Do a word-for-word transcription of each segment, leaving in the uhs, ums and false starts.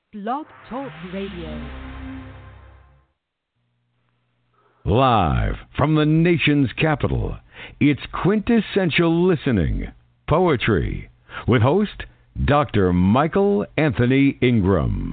Blog Talk Radio. Live from the nation's capital, it's quintessential listening, poetry, with host Doctor Michael Anthony Ingram.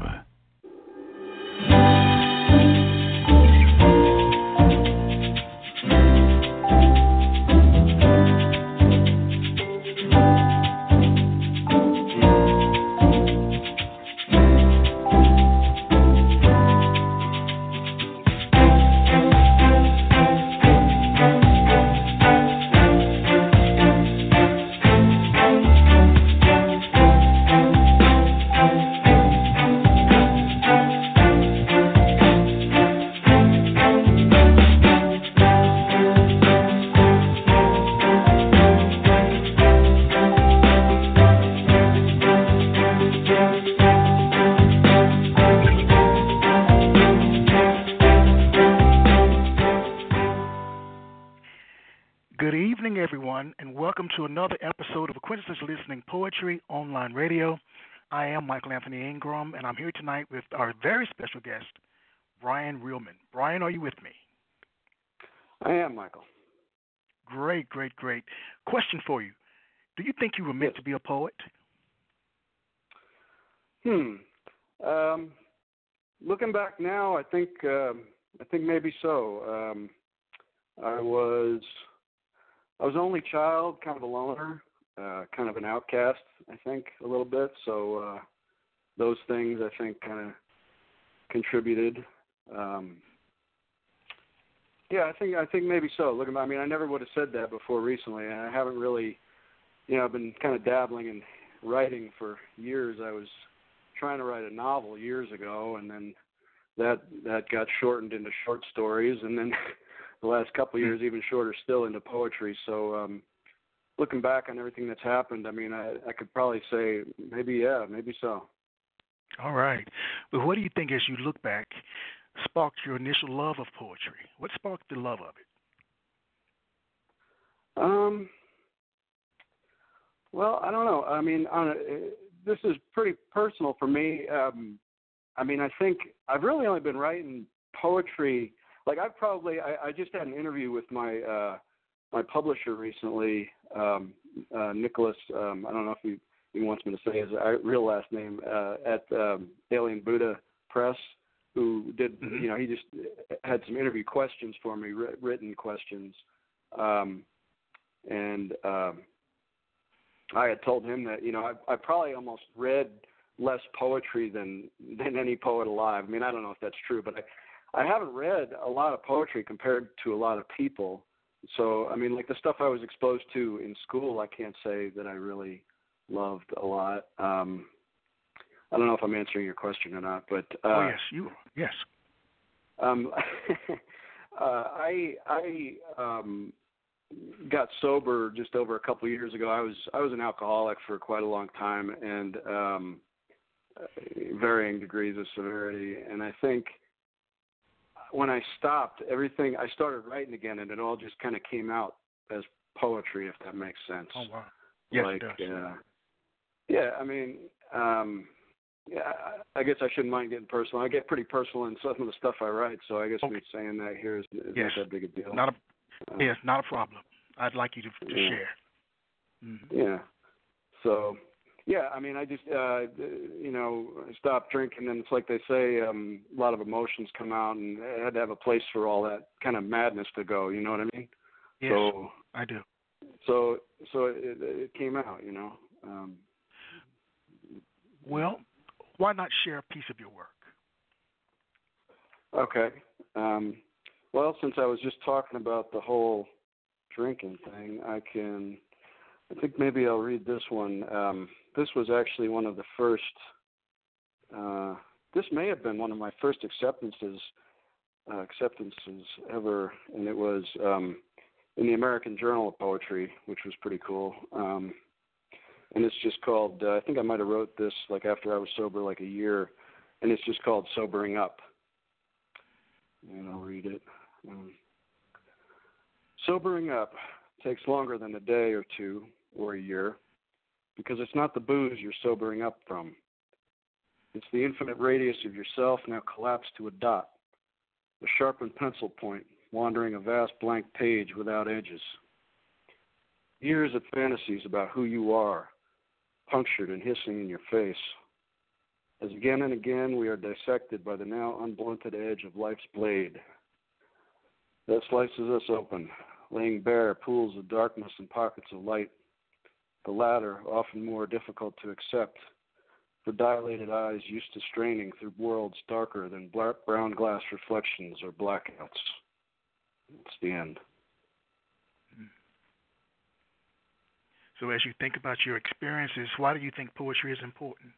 Listening Poetry Online Radio. I am Michael Anthony Ingram, and I'm here tonight with our very special guest, Brian Reelman. Brian, are you with me? I am, Michael. Great, great, great. Question for you. Do you think you were meant yes. to be a poet? Hmm. Um, looking back now, I think um, I think maybe so. Um, I was I was an only child, kind of a loner. Uh, kind of an outcast, I think, a little bit. So uh, those things, I think, kind of contributed. Um, yeah, I think I think maybe so. Look, I mean, I never would have said that before recently, and I haven't really, you know, I've been kind of dabbling in writing for years. I was trying to write a novel years ago, and then that that got shortened into short stories, and then the last couple of years, even shorter still, into poetry. So. Um, Looking back on everything that's happened, I mean, I, I could probably say maybe, yeah, maybe so. All right. But what do you think, as you look back, sparked your initial love of poetry? What sparked the love of it? Um. Well, I don't know. I mean, on a, this is pretty personal for me. Um, I mean, I think I've really only been writing poetry. Like, I've probably, I, I just had an interview with my uh, my publisher recently, um, uh, Nicholas, um, I don't know if he, he wants me to say his real last name, uh, at um, Alien Buddha Press, who did, mm-hmm. you know, he just had some interview questions for me, written questions. Um, and um, I had told him that, you know, I, I probably almost read less poetry than, than any poet alive. I mean, I don't know if that's true, but I, I haven't read a lot of poetry compared to a lot of people. So, I mean, like the stuff I was exposed to in school, I can't say that I really loved a lot. Um, I don't know if I'm answering your question or not, but uh, oh yes, you yes. Um, uh, I I um, got sober just over a couple of years ago. I was I was an alcoholic for quite a long time, and um, varying degrees of severity. And I think. When I stopped, everything, I started writing again, and it all just kind of came out as poetry, if that makes sense. Oh, wow. Yes, like, it does. Uh, yeah, I mean, um, yeah, I, I guess I shouldn't mind getting personal. I get pretty personal in some of the stuff I write, so I guess okay. me saying that here is, is yes. not that big a deal. Not a, uh, yes, not a problem. I'd like you to, to yeah. share. Mm-hmm. Yeah. So... Yeah, I mean, I just, uh, you know, stopped drinking, and it's like they say, um, a lot of emotions come out, and I had to have a place for all that kind of madness to go, you know what I mean? Yes, so, I do. So so it, it came out, you know. Um, well, why not share a piece of your work? Okay. Um, well, since I was just talking about the whole drinking thing, I can, I think maybe I'll read this one. Um, this was actually one of the first, uh, this may have been one of my first acceptances, uh, acceptances ever, and it was um, in the American Journal of Poetry, which was pretty cool. Um, and it's just called, uh, I think I might have wrote this like after I was sober like a year, and it's just called Sobering Up. And I'll read it. Um, Sobering up takes longer than a day or two or a year, because it's not the booze you're sobering up from. It's the infinite radius of yourself now collapsed to a dot, a sharpened pencil point, wandering a vast blank page without edges. Years of fantasies about who you are, punctured and hissing in your face. As again and again we are dissected by the now unblunted edge of life's blade that slices us open, laying bare pools of darkness and pockets of light, the latter often more difficult to accept for dilated eyes used to straining through worlds darker than brown glass reflections or blackouts. It's the end. So as you think about your experiences, why do you think poetry is important?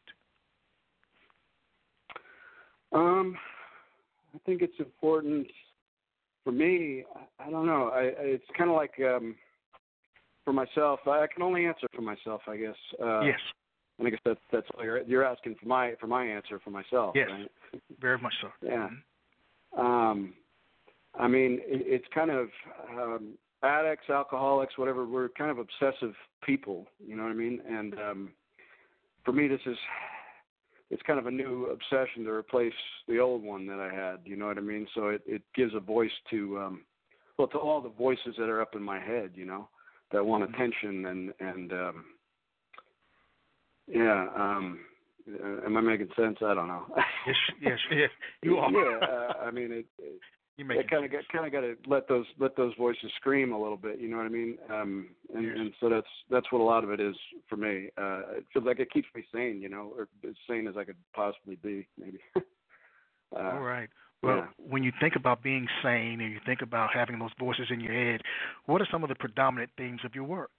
Um, I think it's important for me. I, I don't know. I, it's kind of like um, for myself. I can only answer for myself, I guess. Uh, yes. And I guess that's that's all you're you're asking for my for my answer for myself. Yes. Right? Very much so. Yeah. Mm-hmm. Um, I mean, it, it's kind of um, addicts, alcoholics, whatever. We're kind of obsessive people. You know what I mean? And um, for me, this is. It's kind of a new obsession to replace the old one that I had, you know what I mean? So it, it gives a voice to, um, well, to all the voices that are up in my head, you know, that want attention and, and um, yeah, um, uh, am I making sense? I don't know. yes, yes, yes, you are. Yeah, uh, I mean, it, it you make I kind of got kind of got to let those let those voices scream a little bit, you know what I mean? Um, and, yes. and so that's that's what a lot of it is for me. Uh, it feels like it keeps me sane, you know, or as sane as I could possibly be, maybe. uh, All right. Well, yeah. when you think about being sane and you think about having those voices in your head, what are some of the predominant themes of your work?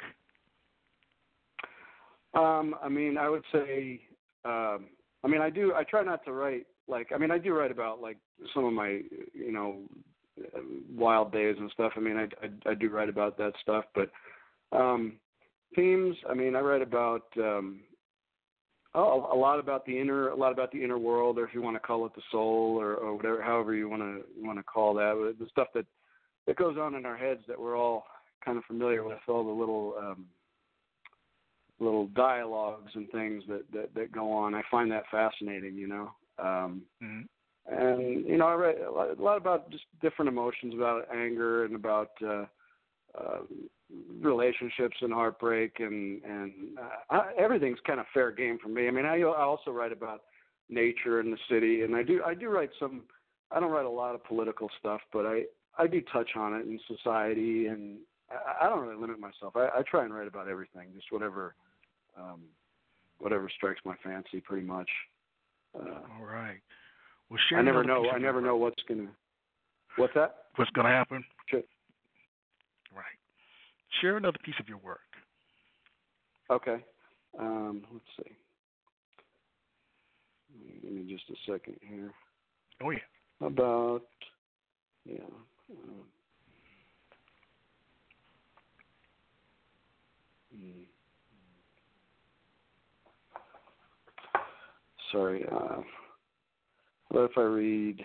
Um, I mean, I would say, um, I mean, I do. I try not to write. Like, I mean, I do write about, like, some of my, you know, wild days and stuff. I mean, I, I, I do write about that stuff. But um, themes, I mean, I write about um, oh, a lot about the inner, a lot about the inner world, or if you want to call it the soul, or, or whatever, however you want to want to call that. The stuff that, that goes on in our heads that we're all kind of familiar with, all the little um, little dialogues and things that, that, that go on. I find that fascinating, you know. Um, mm-hmm. And, you know, I write a lot, a lot about just different emotions, about anger and about uh, uh, relationships and heartbreak, and, and uh, I, everything's kind of fair game for me. I mean, I, I also write about nature and the city, and I do I do write some, I don't write a lot of political stuff, but I, I do touch on it in society, and I, I don't really limit myself. I, I try and write about everything, just whatever, um, whatever strikes my fancy, pretty much. Uh, All right. Well, share I never another know. piece I of never your know work. what's gonna. What's that? What's going to happen? Sure. Right. Share another piece of your work. Okay. Um, let's see. Give me just a second here. Oh yeah. About yeah. Um, hmm. Sorry. Uh, what if I read?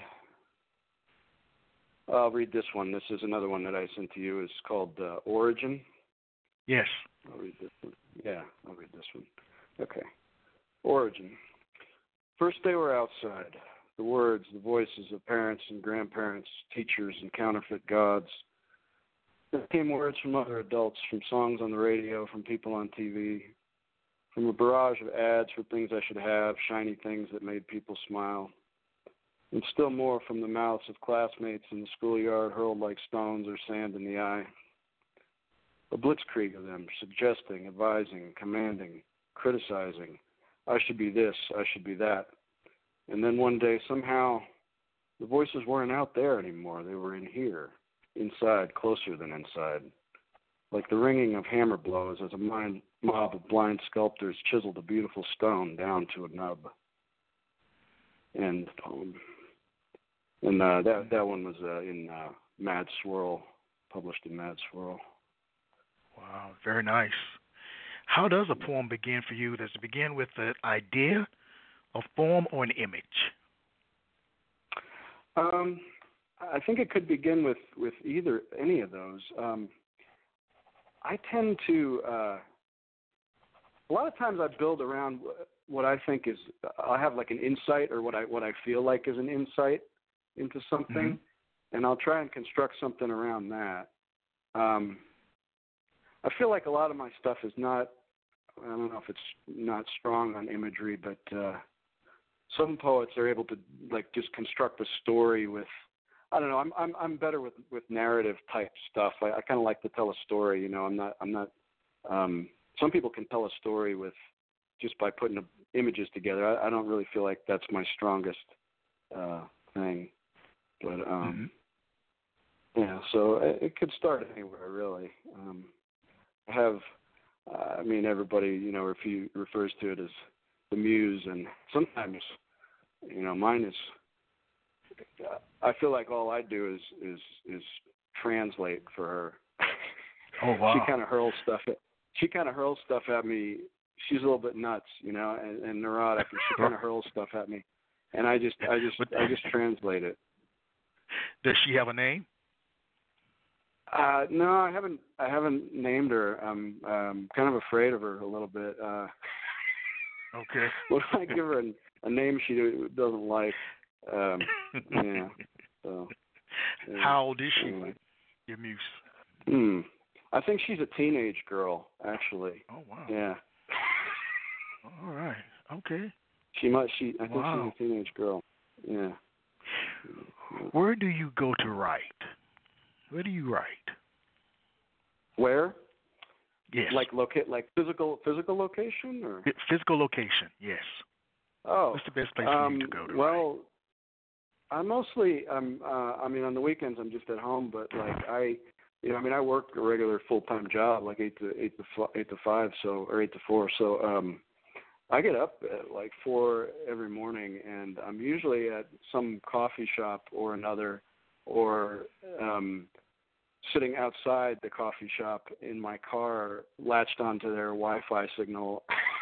I'll read this one. This is another one that I sent to you. It's called uh, Origin. Yes. I'll read this one. Yeah, I'll read this one. Okay. Origin. First they were outside. The words, the voices of parents and grandparents, teachers and counterfeit gods. There came words from other adults, from songs on the radio, from people on T V, from a barrage of ads for things I should have, shiny things that made people smile. And still more from the mouths of classmates in the schoolyard hurled like stones or sand in the eye. A blitzkrieg of them, suggesting, advising, commanding, criticizing. I should be this, I should be that. And then one day, somehow, the voices weren't out there anymore. They were in here, inside, closer than inside. Like the ringing of hammer blows as a mind, mob of blind sculptors chiseled a beautiful stone down to a nub. End poem. And uh, that that one was uh, in uh, Mad Swirl, published in Mad Swirl. Wow, very nice. How does a poem begin for you? Does it begin with an idea, a form, or an image? Um, I think it could begin with, with either, any of those. Um, I tend to, uh, a lot of times I build around what I think is I'll have like an insight or what I what I feel like is an insight into something, mm-hmm. and I'll try and construct something around that. Um, I feel like a lot of my stuff is not. I don't know if it's not strong on imagery, but uh, some poets are able to like just construct a story with. I don't know. I'm I'm I'm better with, with narrative type stuff. I, I kind of like to tell a story. You know, I'm not I'm not. Um, some people can tell a story with just by putting images together. I, I don't really feel like that's my strongest uh, thing. But um, mm-hmm. yeah, so it, it could start anywhere really. Um, I have. Uh, I mean, everybody you know refu- refers to it as the muse, and sometimes you know mine is. I feel like all I do is is is translate for her. Oh wow! She kind of hurls stuff. At, she kind of hurls stuff at me. She's a little bit nuts, you know, and, and neurotic, and she kind of hurls stuff at me, and I just I just I just translate it. Does she have a name? Uh, no, I haven't. I haven't named her. I'm um, kind of afraid of her a little bit. Uh, okay. What if I give her a, a name she doesn't like? Um, yeah. So, yeah. How old is she, anyway. Your muse? Hmm. I think she's a teenage girl, actually. Oh wow. Yeah. All right. Okay. She must. She. I think wow. she's a teenage girl. Yeah. Where do you go to write? Where do you write? Where? Yes. Like locate, like physical, physical location, or physical location. Yes. Oh. What's the best place um, for you to go to? Well, write? I mostly. I'm. Uh, I mean, on the weekends I'm just at home, but like I. You know, I mean, I work a regular full-time job, like eight to eight to eight to five, so or eight to four. So um, I get up at like four every morning, and I'm usually at some coffee shop or another, or um, sitting outside the coffee shop in my car, latched onto their Wi-Fi signal.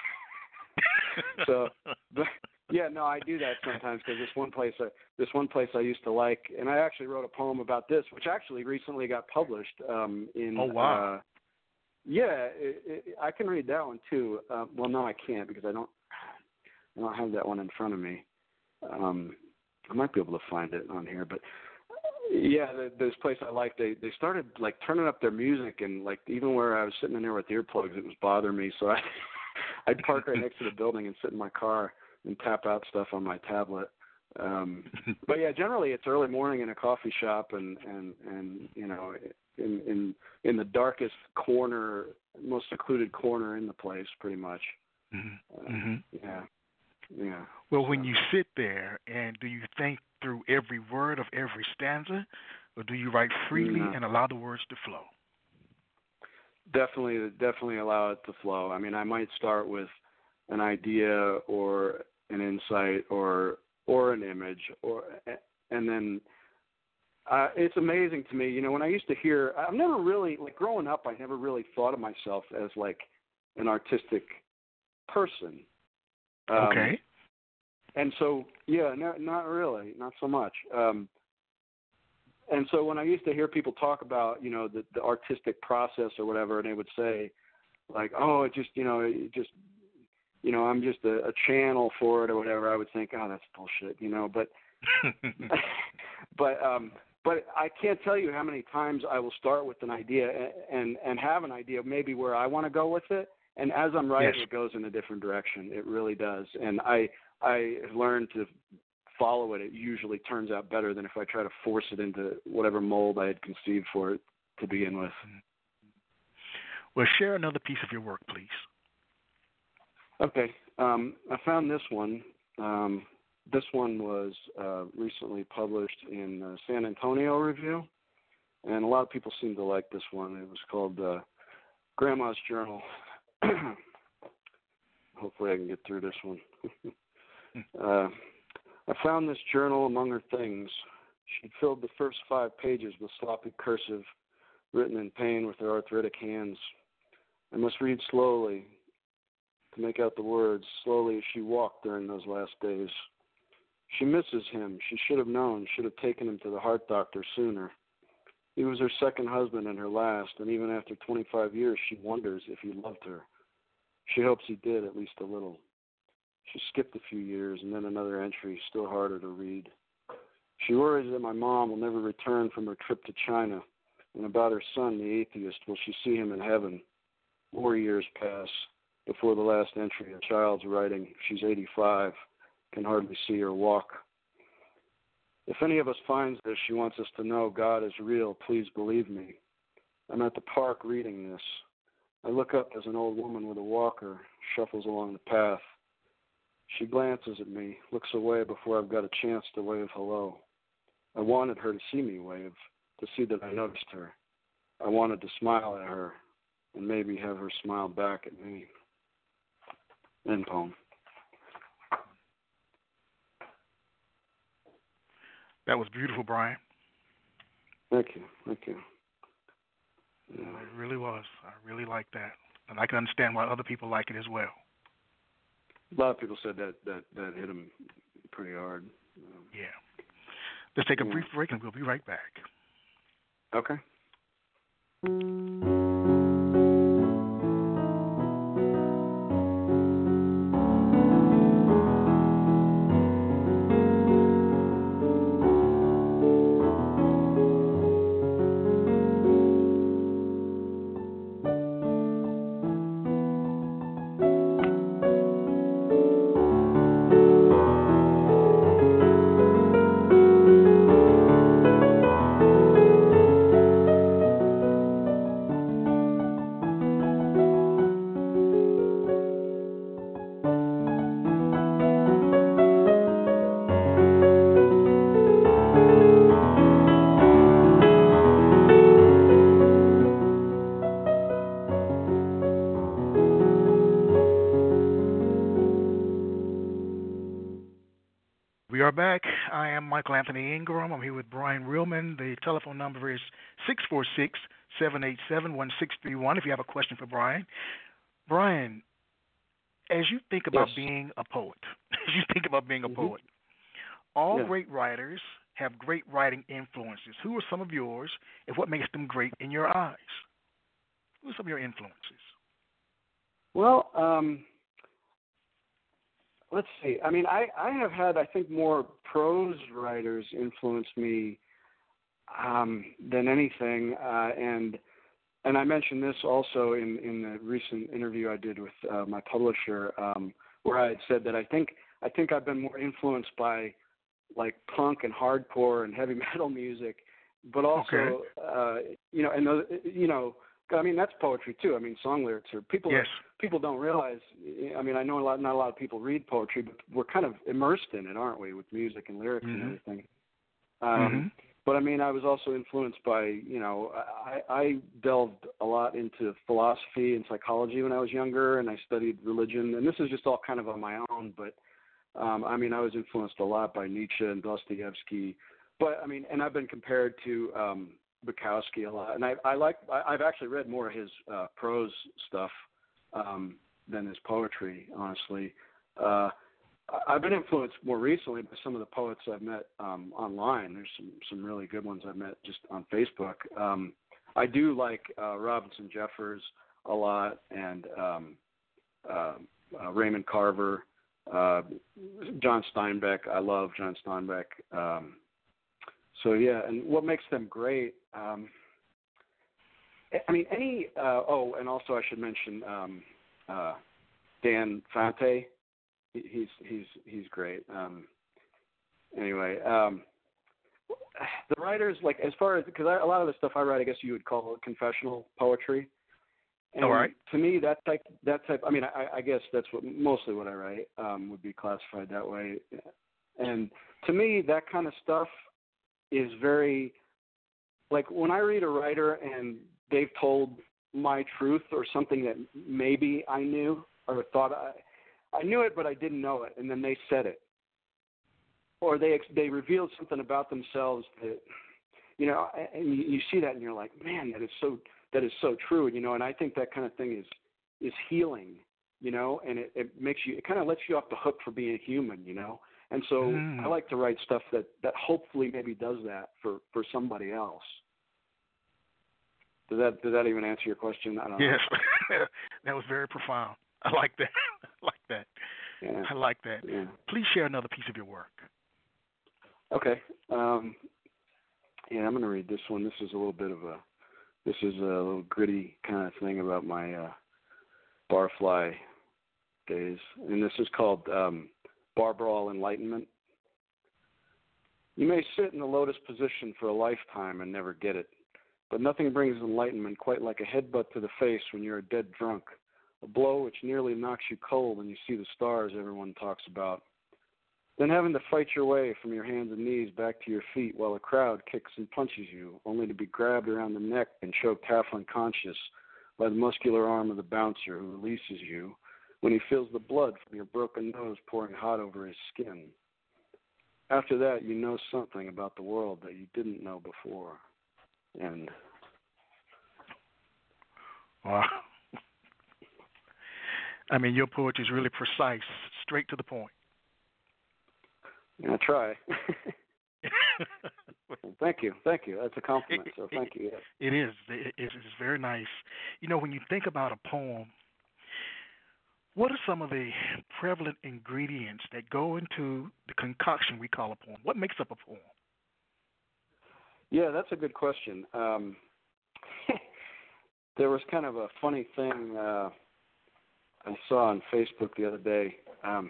So, but, yeah, no, I do that sometimes because this one place, I, this one place I used to like, and I actually wrote a poem about this, which actually recently got published. Um, in oh wow! Uh, yeah, it, it, I can read that one too. Uh, well, no, I can't because I don't, I don't have that one in front of me. Um, I might be able to find it on here, but yeah, the, this place I like, they they started like turning up their music, and like even where I was sitting in there with earplugs, it was bothering me. So I, I'd park right next to the building and sit in my car and tap out stuff on my tablet. Um, but yeah, generally it's early morning in a coffee shop, and, and, and you know, in, in in the darkest corner, most secluded corner in the place, pretty much. Mm-hmm. Uh, mm-hmm. Yeah, yeah. Well, so. when you sit there, and do you think through every word of every stanza, or do you write freely No. and allow the words to flow? Definitely, definitely allow it to flow. I mean, I might start with an idea or an insight or or an image, or and then uh, it's amazing to me. You know, when I used to hear, I've never really like growing up. I never really thought of myself as like an artistic person. Um, okay. And so, yeah, no, not really, not so much. Um, and so when I used to hear people talk about, you know, the, the artistic process or whatever, and they would say, like, oh, it just, you know, it just, you know, I'm just a, a channel for it or whatever, I would think, oh, that's bullshit, you know. But, but, um, but I can't tell you how many times I will start with an idea and and, and have an idea of maybe where I want to go with it, and as I'm writing, yes. it goes in a different direction. It really does, and I. I have learned to follow it. It usually turns out better than if I try to force it into whatever mold I had conceived for it to begin with. Well, share another piece of your work, please. Okay. Um, I found this one. Um, this one was uh, recently published in uh, San Antonio Review, and a lot of people seem to like this one. It was called uh, Grandma's Journal. Hopefully I can get through this one. Uh, I found this journal among her things. She'd filled the first five pages with sloppy cursive, written in pain with her arthritic hands. I must read slowly to make out the words, slowly as she walked during those last days. She misses him. She should have known, should have taken him to the heart doctor sooner. He was her second husband and her last, and even after twenty-five years, she wonders if he loved her. She hopes he did, at least a little. She skipped a few years, and then another entry, still harder to read. She worries that my mom will never return from her trip to China, and about her son, the atheist, will she see him in heaven? More years pass before the last entry. A child's writing. She's eighty-five, can hardly see or walk. If any of us finds this, she wants us to know God is real. Please believe me. I'm at the park reading this. I look up as an old woman with a walker shuffles along the path. She glances at me, looks away before I've got a chance to wave hello. I wanted her to see me wave, to see that I noticed her. I wanted to smile at her and maybe have her smile back at me. End poem. That was beautiful, Brian. Thank you. Thank you. Yeah. It really was. I really like that. And I can understand why other people like it as well. A lot of people said that that, that hit them pretty hard. Um, yeah. Let's take a yeah. brief break and we'll be right back. Okay. We are back. I am Michael Anthony Ingram. I'm here with Brian Reelman. The telephone number is six four six, seven eight seven, one six three one if you have a question for Brian. Brian, as you think about Yes. being a poet, as you think about being a Mhm. poet, all Yeah. great writers have great writing influences. Who are some of yours, and what makes them great in your eyes? Who are some of your influences? Well, um, let's see. I mean, I, I have had, I think, more prose writers influence me um, than anything. Uh, and and I mentioned this also in, in the recent interview I did with uh, my publisher, um, where I had said that I think I think I've been more influenced by like punk and hardcore and heavy metal music, but also, Okay. uh, you know, and the, you know, I mean that's poetry too. I mean, song lyrics are people. Yes. People don't realize. I mean, I know a lot. Not a lot of people read poetry, but we're kind of immersed in it, aren't we, with music and lyrics Mhm. and everything. Um, Mhm. But I mean, I was also influenced by, you know, I, I delved a lot into philosophy and psychology when I was younger, and I studied religion. And this is just all kind of on my own, but um, I mean, I was influenced a lot by Nietzsche and Dostoevsky. But I mean, and I've been compared to um, Bukowski a lot, and I, I like. I, I've actually read more of his uh, prose stuff um, than his poetry, honestly. Uh, I've been influenced more recently by some of the poets I've met um, online. There's some, some really good ones I've met just on Facebook. Um, I do like uh, Robinson Jeffers a lot, and um, uh, uh, Raymond Carver, uh, John Steinbeck. I love John Steinbeck. Um, so yeah, and what makes them great? Um, I mean, any. Uh, oh, and also I should mention um, uh, Dan Fante. He's he's he's great. Um, anyway, um, the writers, like, as far as, because a lot of the stuff I write, I guess you would call it confessional poetry. And All right. to me, that type that type. I mean, I, I guess that's what mostly what I write um, would be classified that way. And to me, that kind of stuff is very, like, when I read a writer and they've told my truth or something that maybe I knew or thought I. I knew it, but I didn't know it, and then they said it, or they they revealed something about themselves that, you know, and you, you see that, and you're like, man, that is so that is so true, you know. And I think that kind of thing is is healing, you know, and it, it makes you, it kind of lets you off the hook for being human, you know. And so Mm. I like to write stuff that that hopefully maybe does that for for somebody else. Does that does that even answer your question? I don't Yes. know. That was very profound. I like that. I like that. Yeah. I like that. Yeah. Please share another piece of your work. Okay. Um, yeah, I'm going to read this one. This is a little bit of a, this is a little gritty kind of thing about my uh, barfly days, and this is called um, Bar Brawl Enlightenment. You may sit in the lotus position for a lifetime and never get it, but nothing brings enlightenment quite like a headbutt to the face when you're a dead drunk, a blow which nearly knocks you cold when you see the stars everyone talks about. Then having to fight your way from your hands and knees back to your feet while a crowd kicks and punches you, only to be grabbed around the neck and choked half unconscious by the muscular arm of the bouncer who releases you when he feels the blood from your broken nose pouring hot over his skin. After that, you know something about the world that you didn't know before. And wow. I mean, your poetry is really precise, straight to the point. I try. Thank you. Thank you. That's a compliment, so thank you. Yes. It is. It is very nice. You know, when you think about a poem, what are some of the prevalent ingredients that go into the concoction we call a poem? What makes up a poem? Yeah, that's a good question. Um, there was kind of a funny thing uh, I saw on Facebook the other day. Um,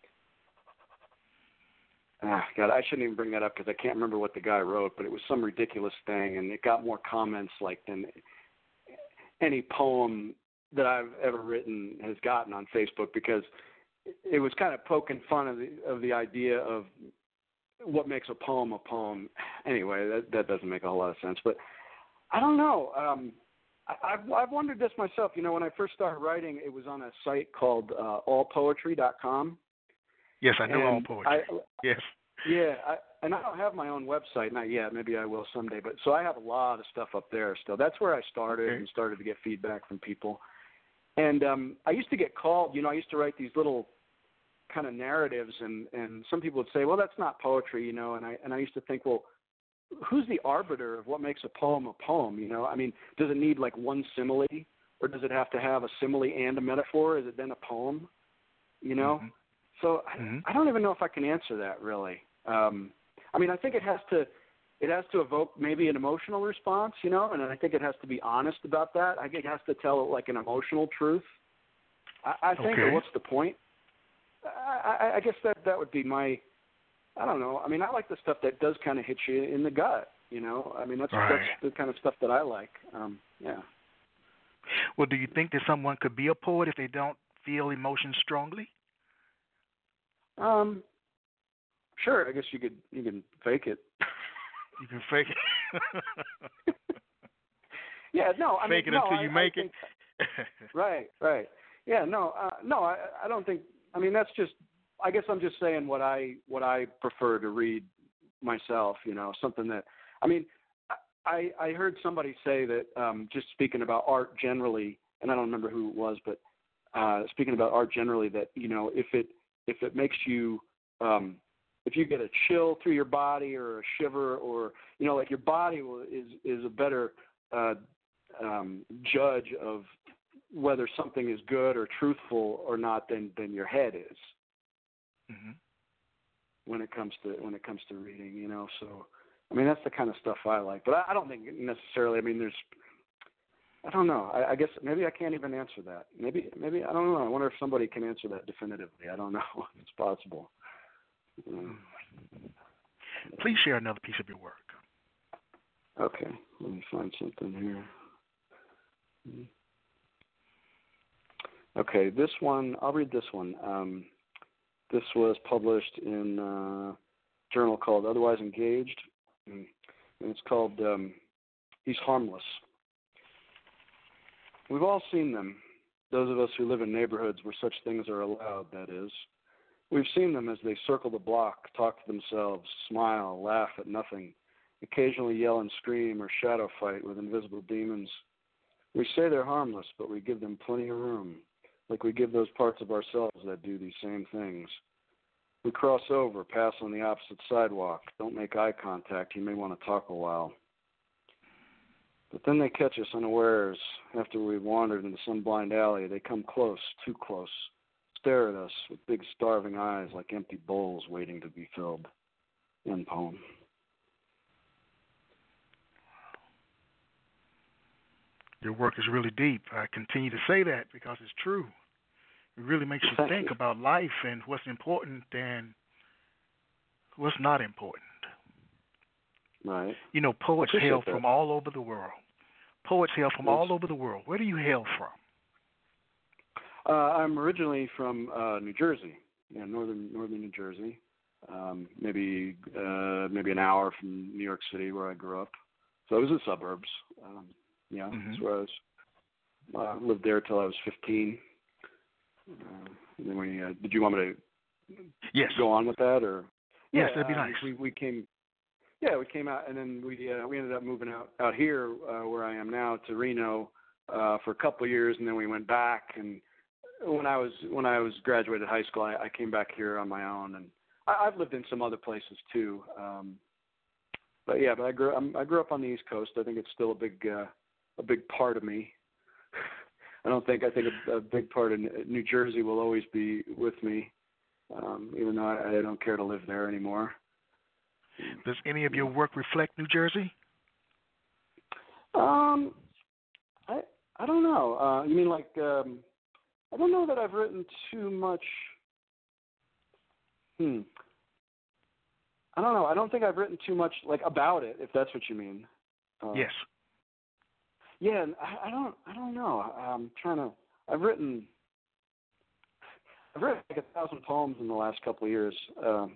ah, God, I shouldn't even bring that up because I can't remember what the guy wrote, but it was some ridiculous thing, and it got more comments like than any poem that I've ever written has gotten on Facebook, because it was kind of poking fun of the of the idea of what makes a poem a poem. Anyway, that that doesn't make a whole lot of sense, but I don't know. Um, I, I've I've wondered this myself. You know, when I first started writing, it was on a site called uh, all poetry dot com. Yes, I know and all poetry. I, yes. Yeah, I, and I don't have my own website, not yet. Maybe I will someday. But so I have a lot of stuff up there still. That's where I started Okay. and started to get feedback from people. And um, I used to get called, you know, I used to write these little kind of narratives, and, and some people would say, well, that's not poetry, you know, and I and I used to think, well, who's the arbiter of what makes a poem a poem, you know? I mean, does it need like one simile, or does it have to have a simile and a metaphor? Is it then a poem, you know? Mm-hmm. So Mm-hmm. I, I don't even know if I can answer that, really. Um, I mean, I think it has to it has to evoke maybe an emotional response, you know, and I think it has to be honest about that. I think it has to tell like an emotional truth. I, I think, Okay. or what's the point? I, I, I guess that that would be my. I don't know. I mean, I like the stuff that does kind of hit you in the gut, you know. I mean, that's Right. that's the kind of stuff that I like. Um, yeah. Well, do you think that someone could be a poet if they don't feel emotion strongly? Um, sure. I guess you could you can fake it. You can fake it. Yeah. No. I fake mean, it no, until I, you I make think, it. Right. Right. Yeah. No. Uh, no. I I don't think. I mean, that's just. I guess I'm just saying what I what I prefer to read myself. You know, something that. I mean, I I heard somebody say that um, just speaking about art generally, and I don't remember who it was, but uh, speaking about art generally, that you know, if it if it makes you um, if you get a chill through your body or a shiver, or you know, like your body will, is is a better uh, um, judge of whether something is good or truthful or not than than your head is. Mm-hmm. When it comes to when it comes to reading, you know. So, I mean, that's the kind of stuff I like. But I, I don't think necessarily. I mean, there's. I don't know. I, I guess maybe I can't even answer that. Maybe maybe I don't know. I wonder if somebody can answer that definitively. I don't know if it's possible. Um, Please share another piece of your work. Okay, let me find something here. Okay, this one, I'll read this one. Um, this was published in a journal called Otherwise Engaged, and it's called um, He's Harmless. We've all seen them, those of us who live in neighborhoods where such things are allowed, that is. We've seen them as they circle the block, talk to themselves, smile, laugh at nothing, occasionally yell and scream or shadow fight with invisible demons. We say they're harmless, but we give them plenty of room, like we give those parts of ourselves that do these same things. We cross over, pass on the opposite sidewalk, don't make eye contact, you may want to talk a while. But then they catch us unawares. After we've wandered into some blind alley, they come close, too close, stare at us with big starving eyes like empty bowls waiting to be filled. End poem. Your work is really deep. I continue to say that because it's true. It really makes you Thank think you. about life and what's important and what's not important. Right. You know, poets Appreciate hail that. from all over the world. Poets hail from Yes. all over the world. Where do you hail from? Uh, I'm originally from uh, New Jersey, yeah, northern northern New Jersey. Um, maybe uh, maybe an hour from New York City, where I grew up. So I was in the suburbs. Um, yeah, Mhm. that's where I was. Uh, lived there till I was fifteen. Uh, and then we uh, did you want me to Yes. go on with that, or Yes, yeah, that'd be uh, nice. We we came. Yeah, we came out, and then we uh, we ended up moving out out here uh, where I am now to Reno uh, for a couple of years, and then we went back. And when I was when I was graduated high school, I, I came back here on my own, and I, I've lived in some other places too. Um, but yeah, but I grew I'm, I grew up on the East Coast. I think it's still a big uh, a big part of me. I don't think I think a, a big part of New Jersey will always be with me, um, even though I, I don't care to live there anymore. Does any of your work reflect New Jersey? Um, I I don't know. Uh, you mean like um, I don't know that I've written too much. Hmm. I don't know. I don't think I've written too much like about it, if that's what you mean. Uh, Yes. Yeah, and I, I don't. I don't know. I'm trying to. I've written. I've written like a thousand poems in the last couple of years. Um,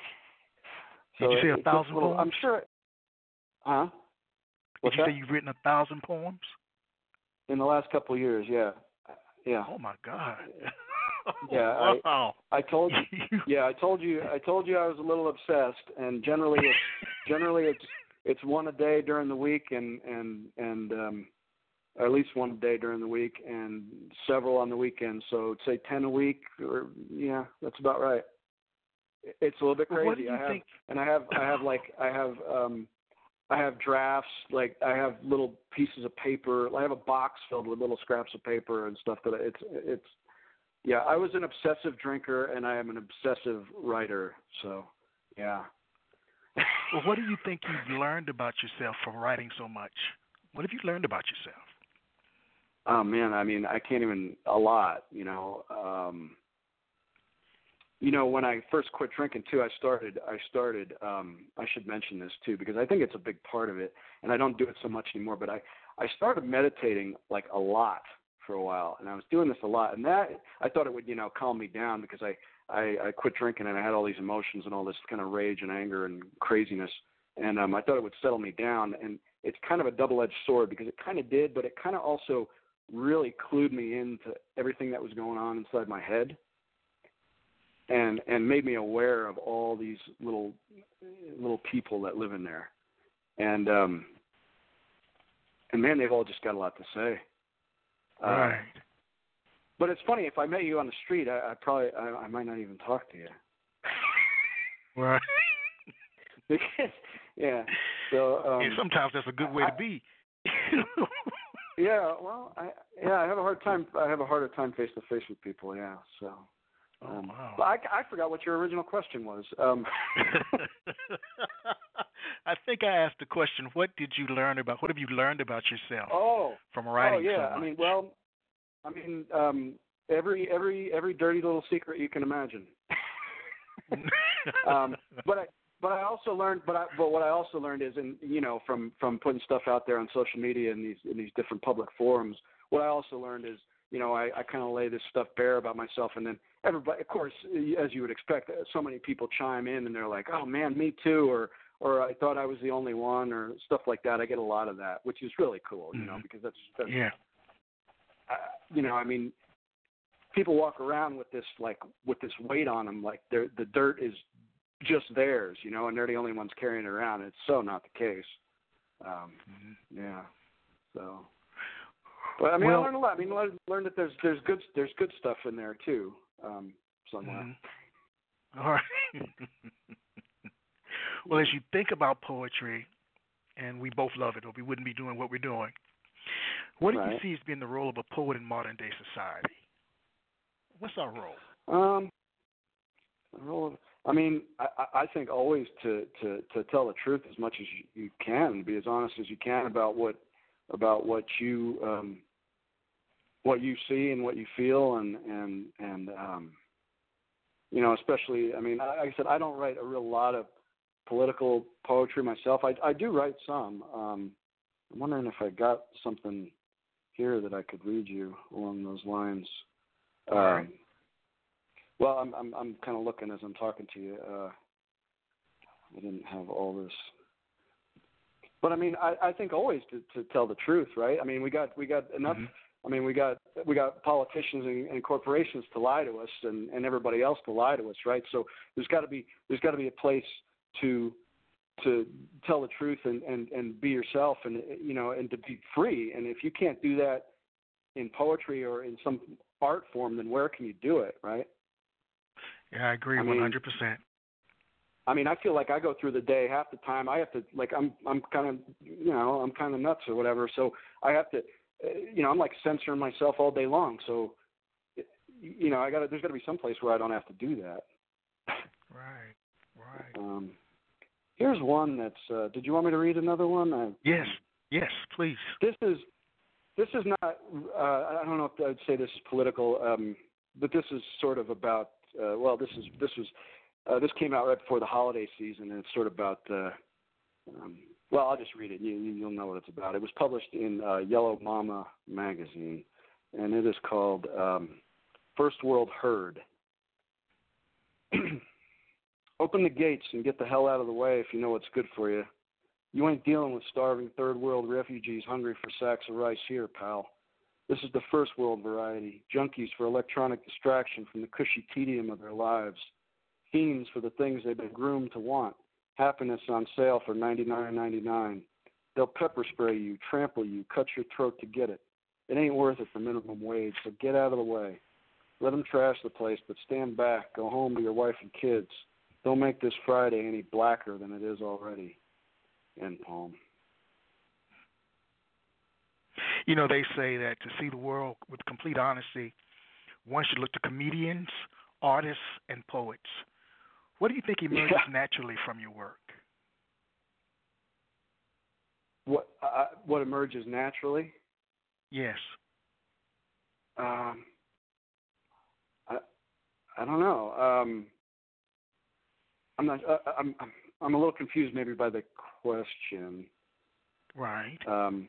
so Did you say it- a it gets thousand little, poems? I'm sure. Huh? Did What's you that? say you've written a thousand poems? In the last couple of years, yeah, yeah. Oh my God. Yeah, wow. I told you. Yeah, I told you. I told you I was a little obsessed, and generally, it's generally it's it's one a day during the week, and and and um, or at least one a day during the week, and several on the weekend. So say ten a week, or yeah, that's about right. It's a little bit Well, crazy. what do you I have, think? and I have, I have like, I have, um, I have drafts. Like I have little pieces of paper. I have a box filled with little scraps of paper and stuff. That it's, it's. Yeah, I was an obsessive drinker, and I am an obsessive writer. So, yeah. Well, what do you think you've learned about yourself from writing so much? What have you learned about yourself? Oh man, I mean, I can't even a lot. You know, um, you know, when I first quit drinking too, I started. I started. Um, I should mention this too because I think it's a big part of it, and I don't do it so much anymore. But I, I started meditating like a lot for a while, and I was doing this a lot, and that I thought it would, you know, calm me down because I, I, I quit drinking and I had all these emotions and all this kind of rage and anger and craziness, and um, I thought it would settle me down, and it's kind of a double-edged sword because it kind of did, but it kind of also really clued me into everything that was going on inside my head, and and made me aware of all these little little people that live in there, and um, and man, they've all just got a lot to say. Right. Uh, but it's funny, if I met you on the street, I, I probably, I, I might not even talk to you. Right. Because, yeah. So. Um, and sometimes that's a good way I, to be. yeah. Well, I yeah, I have a hard time. I have a harder time face to face with people. Yeah. So. Um, oh, wow. But I, I forgot what your original question was. Um, I think I asked the question, what did you learn about, what have you learned about yourself oh. from writing oh yeah. so much? I mean, well, I mean, um, every every every dirty little secret you can imagine. um, but I but I also learned, but I, but what I also learned is, in you know, from from putting stuff out there on social media and these in these different public forums, what I also learned is, you know, I, I kind of lay this stuff bare about myself, and then everybody, of course, as you would expect, so many people chime in and they're like, "Oh man, me too," or or I thought I was the only one, or stuff like that. I get a lot of that, which is really cool, you know, because that's, that's yeah, uh, you know, I mean, people walk around with this like with this weight on them, like they're, the dirt is just theirs, you know, and they're the only ones carrying it around. It's so not the case. Um, mm-hmm. Yeah. So, but I mean, well, I learned a lot. I mean, I learned that there's there's good there's good stuff in there too, um, somewhere. Mm-hmm. All right. Well, as you think about poetry, and we both love it, or we wouldn't be doing what we're doing. What do right. you see as being the role of a poet in modern day society? What's our role? Um, the role of, I mean, I, I think always to, to, to tell the truth as much as you, you can, be as honest as you can about what about what you um, what you see and what you feel, and and and um, you know, especially. I mean, like I said, I don't write a real lot of political poetry myself. I, I do write some. Um, I'm wondering if I got something here that I could read you along those lines. All um, right. Well, I'm I'm, I'm kind of looking as I'm talking to you. Uh, I didn't have all this, but I mean, I, I think always to, to tell the truth, right? I mean, we got we got enough. Mm-hmm. I mean, we got we got politicians and, and corporations to lie to us, and, and everybody else to lie to us, right? So there's got to be there's got to be a place to to tell the truth and, and, and be yourself, and you know, and to be free. And if you can't do that in poetry or in some art form, then where can you do it, right? Yeah, I agree, I mean, one hundred percent. I mean, I feel like I go through the day half the time. I have to, like, I'm, I'm kind of, you know, I'm kind of nuts or whatever. So I have to, uh, you know, I'm like censoring myself all day long. So, you know, I got to, there's got to be some place where I don't have to do that. Right, right. Um, here's one that's. Uh, did you want me to read another one? I, Yes, yes, please. This is, this is not. Uh, I don't know if I'd say this is political, um, but this is sort of about. Uh, well, this is this was. Uh, this came out right before the holiday season, and it's sort of about. Uh, um, well, I'll just read it. You, you'll know what it's about. It was published in uh, Yellow Mama magazine, and it is called um, First World Herd. Open the gates and get the hell out of the way if you know what's good for you. You ain't dealing with starving third world refugees hungry for sacks of rice here, pal. This is the first world variety, junkies for electronic distraction from the cushy tedium of their lives, fiends for the things they've been groomed to want, happiness on sale for ninety-nine ninety-nine. They'll pepper spray you, trample you, cut your throat to get it. It ain't worth it for minimum wage, so get out of the way. Let them trash the place, but stand back, go home to your wife and kids. Don't make this Friday any blacker than it is already. End poem. You know, they say that to see the world with complete honesty, one should look to comedians, artists, and poets. What do you think emerges Yeah. naturally from your work? What uh, what emerges naturally? Yes. Um, I I don't know. Um, I'm not. Uh, I'm I'm I'm a little confused maybe by the question. Right. Um,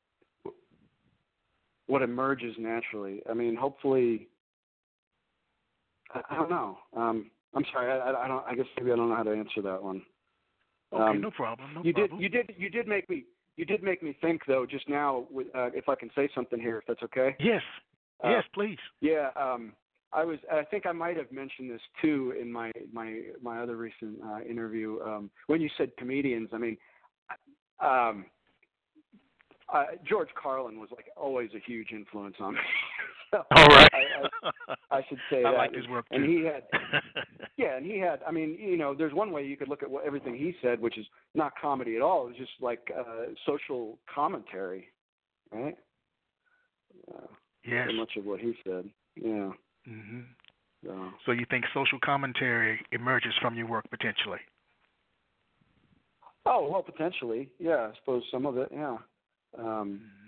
what emerges naturally? I mean, hopefully. I, I don't know. Um, I'm sorry. I, I don't. I guess maybe I don't know how to answer that one. Okay, Um, no problem. No you problem. did. You did. You did make me. You did make me think though just now. With, uh, if I can say something here, if that's okay. Yes. Uh, Yes, please. Yeah. Um, I was. I think I might have mentioned this too in my my my other recent uh, interview. Um, when you said comedians, I mean, um, uh, George Carlin was like always a huge influence on me. So All right. I, I, I should say I that. like his work too. And he had, yeah, and he had. I mean, you know, there's one way you could look at what, everything he said, which is not comedy at all. It was just like uh, social commentary, right? Uh, Yes. So much of what he said. Yeah. Mm-hmm. So. So you think social commentary emerges from your work potentially? Oh well, potentially. Yeah, I suppose some of it. Yeah. Um, Mm-hmm.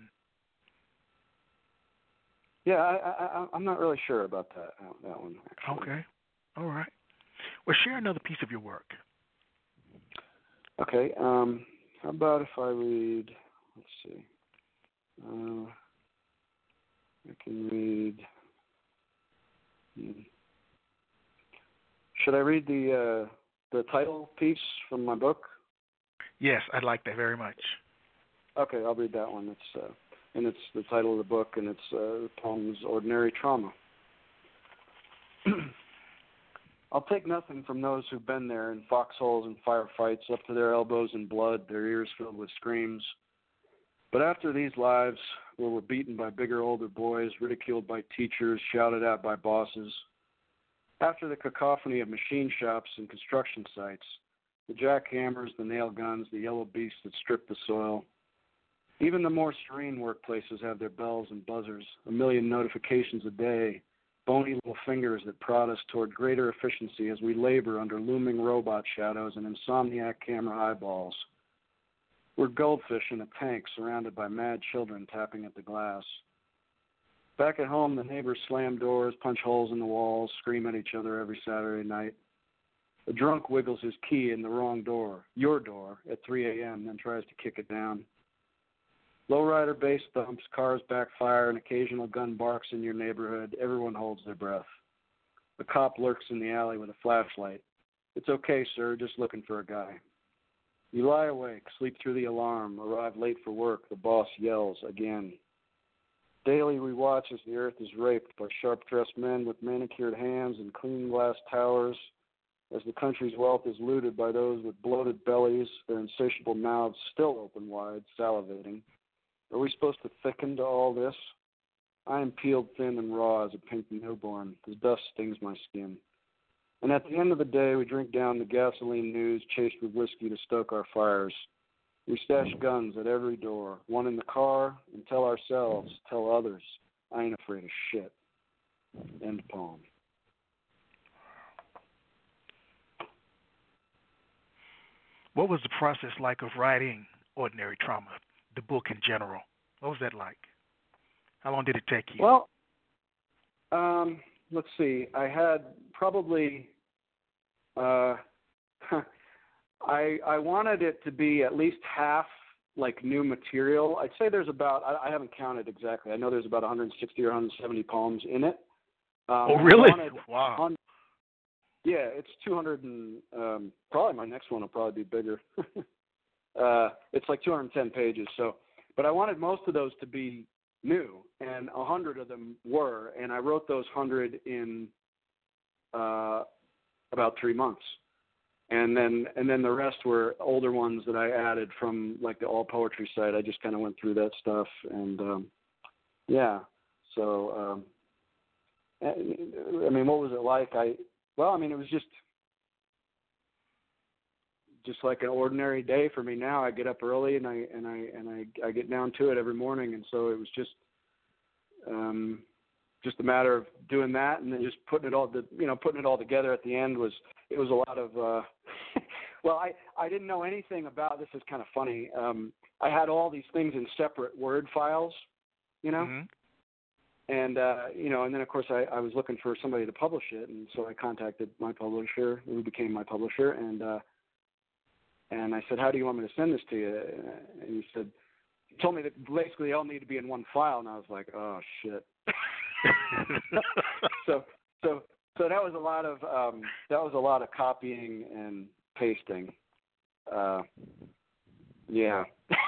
yeah, I, I, I'm not really sure about that that one. Actually. Okay. All right. Well, share another piece of your work. Okay. Um, how about if I read? Let's see. Uh, I can read. Hmm. Should I read the uh, the title piece from my book? Yes, I'd like that very much. Okay, I'll read that one. It's uh, and it's the title of the book, and it's uh, the poem's Ordinary Trauma. I'll take nothing from those who've been there in foxholes and firefights, up to their elbows in blood, their ears filled with screams. But after these lives, where we're beaten by bigger, older boys, ridiculed by teachers, shouted at by bosses, after the cacophony of machine shops and construction sites, the jackhammers, the nail guns, the yellow beasts that strip the soil, even the more serene workplaces have their bells and buzzers, a million notifications a day, bony little fingers that prod us toward greater efficiency as we labor under looming robot shadows and insomniac camera eyeballs. We're goldfish in a tank surrounded by mad children tapping at the glass. Back at home, the neighbors slam doors, punch holes in the walls, scream at each other every Saturday night. A drunk wiggles his key in the wrong door, your door, at three a.m., then tries to kick it down. Lowrider bass thumps, cars backfire, an occasional gun barks in your neighborhood. Everyone holds their breath. A cop lurks in the alley with a flashlight. It's okay, sir, just looking for a guy. You lie awake, sleep through the alarm, arrive late for work. The boss yells again. Daily we watch as the earth is raped by sharp-dressed men with manicured hands and clean glass towers, as the country's wealth is looted by those with bloated bellies, their insatiable mouths still open wide, salivating. Are we supposed to thicken to all this? I am peeled thin and raw as a pink newborn. The dust stings my skin. And at the end of the day, we drink down the gasoline news chased with whiskey to stoke our fires. We stash guns at every door, one in the car, and tell ourselves, tell others, I ain't afraid of shit. End poem. What was the process like of writing Ordinary Trauma, the book in general? What was that like? How long did it take you? Well, um, let's see. I had probably, uh, I I wanted it to be at least half like new material. I'd say there's about, I, I haven't counted exactly. I know there's about one hundred sixty or one hundred seventy poems in it. Um, oh, really? Wow. Yeah, it's two hundred and um, probably my next one will probably be bigger. uh, it's like two hundred ten pages. So, but I wanted most of those to be new, and a hundred of them were, and I wrote those hundred in uh, about three months, and then and then the rest were older ones that I added from like the All Poetry site. I just kind of went through that stuff, and um, yeah. So, um, I mean, what was it like? I Well, I mean, it was just just like an ordinary day for me now. I get up early and I and I and I, I get down to it every morning, and so it was just um, just a matter of doing that and then just putting it all the you know putting it all together at the end was it was a lot of uh, well, I I didn't know anything about this. Is kind of funny. Um, I had all these things in separate Word files, you know. Mm-hmm. And, uh, you know, and then, of course, I, I was looking for somebody to publish it, and so I contacted my publisher, who became my publisher, and uh, and I said, how do you want me to send this to you? And he said, he told me that basically they all need to be in one file, and I was like, oh, shit. so so so that was a lot of um, that was a lot of copying and pasting. Uh, yeah.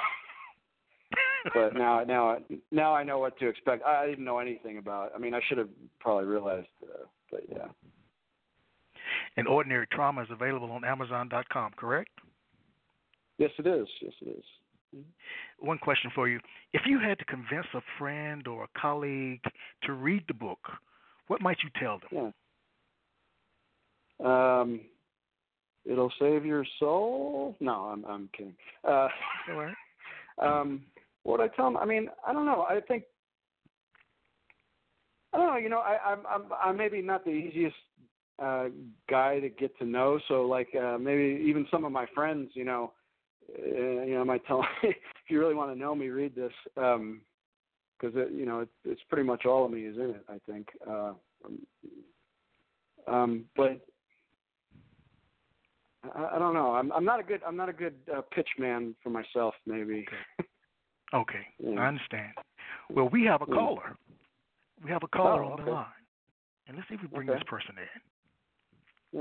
But now, now, now I know what to expect. I didn't know anything about. I mean, I should have probably realized, uh, but yeah. And Ordinary Trauma is available on Amazon dot com, correct? Yes, it is. Yes, it is. Mm-hmm. One question for you: if you had to convince a friend or a colleague to read the book, what might you tell them? Yeah. Um, it'll save your soul. No, I'm I'm kidding. Uh, All right. Um. What would I tell them? I mean, I don't know. I think, I don't know. You know, I, I'm, I'm, I'm maybe not the easiest uh, guy to get to know. So, like, uh, maybe even some of my friends, you know, uh, you know, I might tell them, if you really want to know me, read this, because um, it, you know, it, it's pretty much all of me is in it. I think. Uh, um, but I, I don't know. I'm, I'm not a good, I'm not a good uh, pitch man for myself. Maybe. Okay, yeah. I understand. Well, we have a caller. We have a caller oh, on okay. the line. And let's see if we bring okay. this person in. Yeah.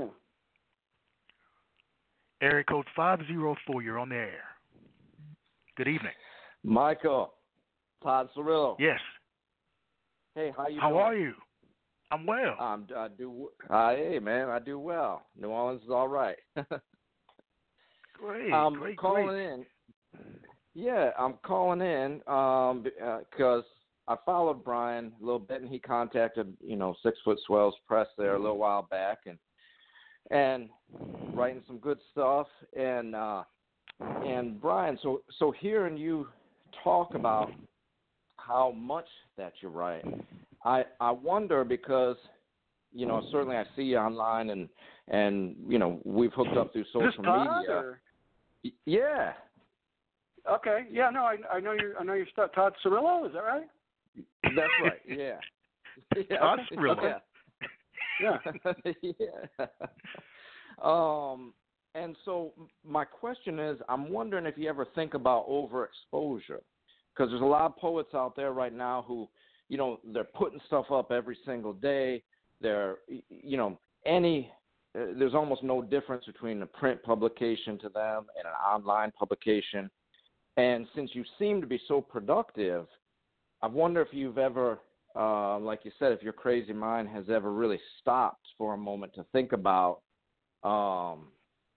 Area code five oh four, you're on the air. Good evening. Michael, Todd Cirillo. Yes. Hey, how you How doing? are you? I'm well. Um, I do. Uh, hey, man, I do well. New Orleans is all right. Great, I'm great, calling great. in. Yeah, I'm calling in um, because I followed Brian a little bit, and he contacted, you know, Six Foot Swells Press there a little while back, and and writing some good stuff. And uh, and Brian, so so hearing you talk about how much that you write, I I wonder because, you know, certainly I see you online and and you know we've hooked up through social Is this Todd, media. Or? Yeah. Okay. Yeah. No, I I know you're I know you're stuck. Todd Cirillo, is that right? That's right. Yeah. yeah. Todd Cirillo. Yeah. Yeah. yeah. Um. And so my question is, I'm wondering if you ever think about overexposure, because there's a lot of poets out there right now who, you know, they're putting stuff up every single day. They're, you know, any, uh, there's almost no difference between a print publication to them and an online publication. And since you seem to be so productive, I wonder if you've ever, uh, like you said, if your crazy mind has ever really stopped for a moment to think about, um,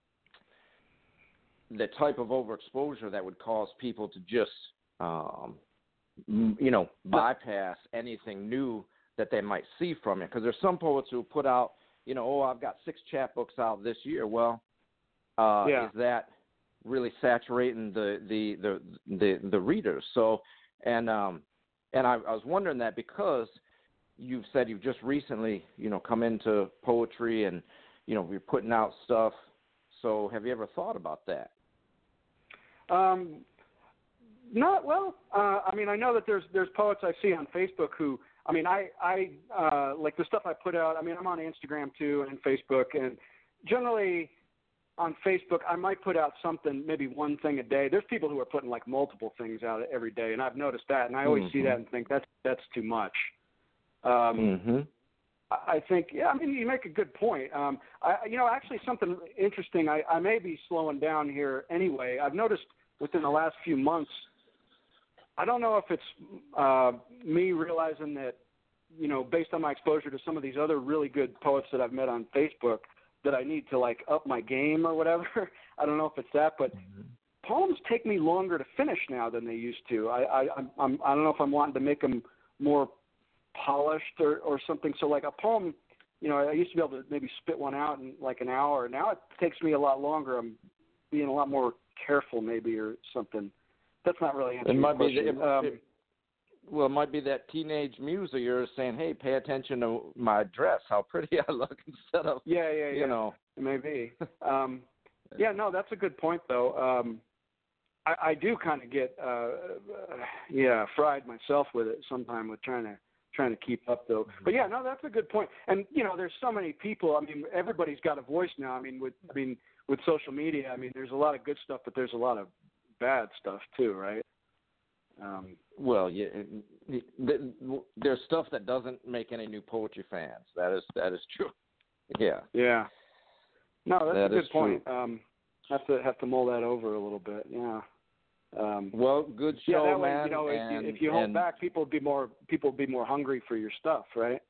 the type of overexposure that would cause people to just, um, you know, bypass anything new that they might see from it. Because there's some poets who put out, you know, oh, I've got six chapbooks out this year. Well, uh, yeah. is that really saturating the the the the, the readers? So, and um, and I, I was wondering that because you've said you've just recently, you know, come into poetry and, you know, you're putting out stuff. So, have you ever thought about that? Um, not well. Uh, I mean, I know that there's there's poets I see on Facebook who, I mean, I I uh, like the stuff I put out. I mean, I'm on Instagram too and Facebook, and generally on Facebook I might put out something, maybe one thing a day. There's people who are putting like multiple things out every day, and I've noticed that, and I always mm-hmm. see that and think that's that's too much. Um, mm-hmm. I think, yeah, I mean, you make a good point. Um, I, you know, actually something interesting, I, I may be slowing down here anyway. I've noticed within the last few months, I don't know if it's uh, me realizing that, you know, based on my exposure to some of these other really good poets that I've met on Facebook, that I need to, like, up my game or whatever. I don't know if it's that, but mm-hmm. poems take me longer to finish now than they used to. I, I, I'm, I don't know if I'm wanting to make them more polished or, or something. So like a poem, you know, I used to be able to maybe spit one out in like an hour. Now it takes me a lot longer. I'm being a lot more careful maybe or something. That's not really answering it might your be question. the, it, um, it, well, it might be that teenage muse of yours saying, hey, pay attention to my dress, how pretty I look, instead of, yeah, yeah, yeah. you know. Maybe. um, yeah, no, that's a good point though. Um, I, I do kind of get, uh, uh, yeah, fried myself with it sometime with trying to, trying to keep up though. But yeah, no, that's a good point. And you know, there's so many people. I mean, everybody's got a voice now. I mean, with I mean, with social media, I mean, there's a lot of good stuff, but there's a lot of bad stuff too, right? Um, well, yeah, there's stuff that doesn't make any new poetry fans. That is that is true. Yeah. Yeah. No, that's that a good point. True. Um, have to have to mull that over a little bit. Yeah. Um, well, good show, yeah, that way, man. you know, and, if you, if you hold and, back, people would be more people would be more hungry for your stuff, right?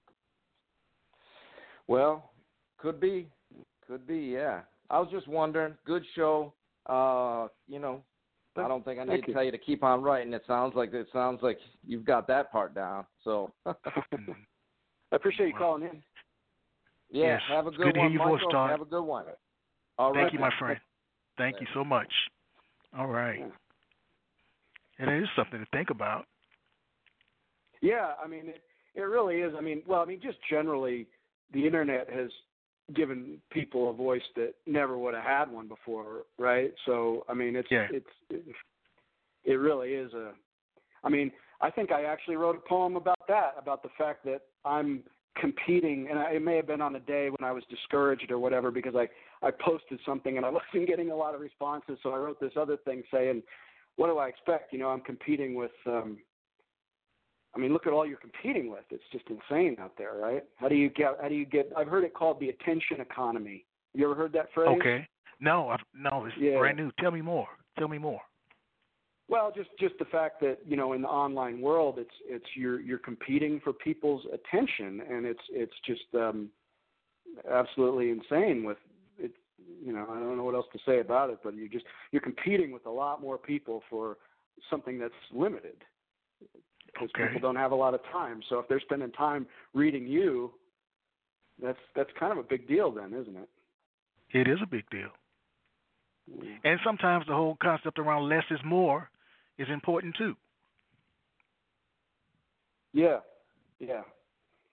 Well, could be, could be. Yeah, I was just wondering. Good show. Uh, you know, I don't think I need Thank to you. tell you to keep on writing. It sounds like it sounds like you've got that part down. So. I appreciate you calling in. Yeah, yes. have a good, good one, to hear your voice, Todd. Have a good one. All Thank right, you, man. my friend. Thank you so much. All right. Yeah. And it is something to think about. Yeah, I mean, it, it really is. I mean, well, I mean, just generally, the internet has given people a voice that never would have had one before, right? So, I mean, it's yeah. it's it, it really is a. I mean, I think I actually wrote a poem about that, about the fact that I'm competing, and I, it may have been on a day when I was discouraged or whatever, because I I posted something and I wasn't getting a lot of responses, so I wrote this other thing saying, what do I expect? You know, I'm competing with, um, I mean, look at all you're competing with. It's just insane out there, right? How do you get, how do you get, I've heard it called the attention economy. You ever heard that phrase? Okay. No, I've, no, it's yeah. brand new. Tell me more. Tell me more. Well, just, just the fact that, you know, in the online world, it's, it's, you're, you're competing for people's attention, and it's, it's just um, absolutely insane with, it. You know, I don't know what else to say about it, but you just you're competing with a lot more people for something that's limited, because okay. people don't have a lot of time. So if they're spending time reading you, that's that's kind of a big deal, then, isn't it? It is a big deal. Mm. And sometimes the whole concept around less is more is important too. Yeah, yeah,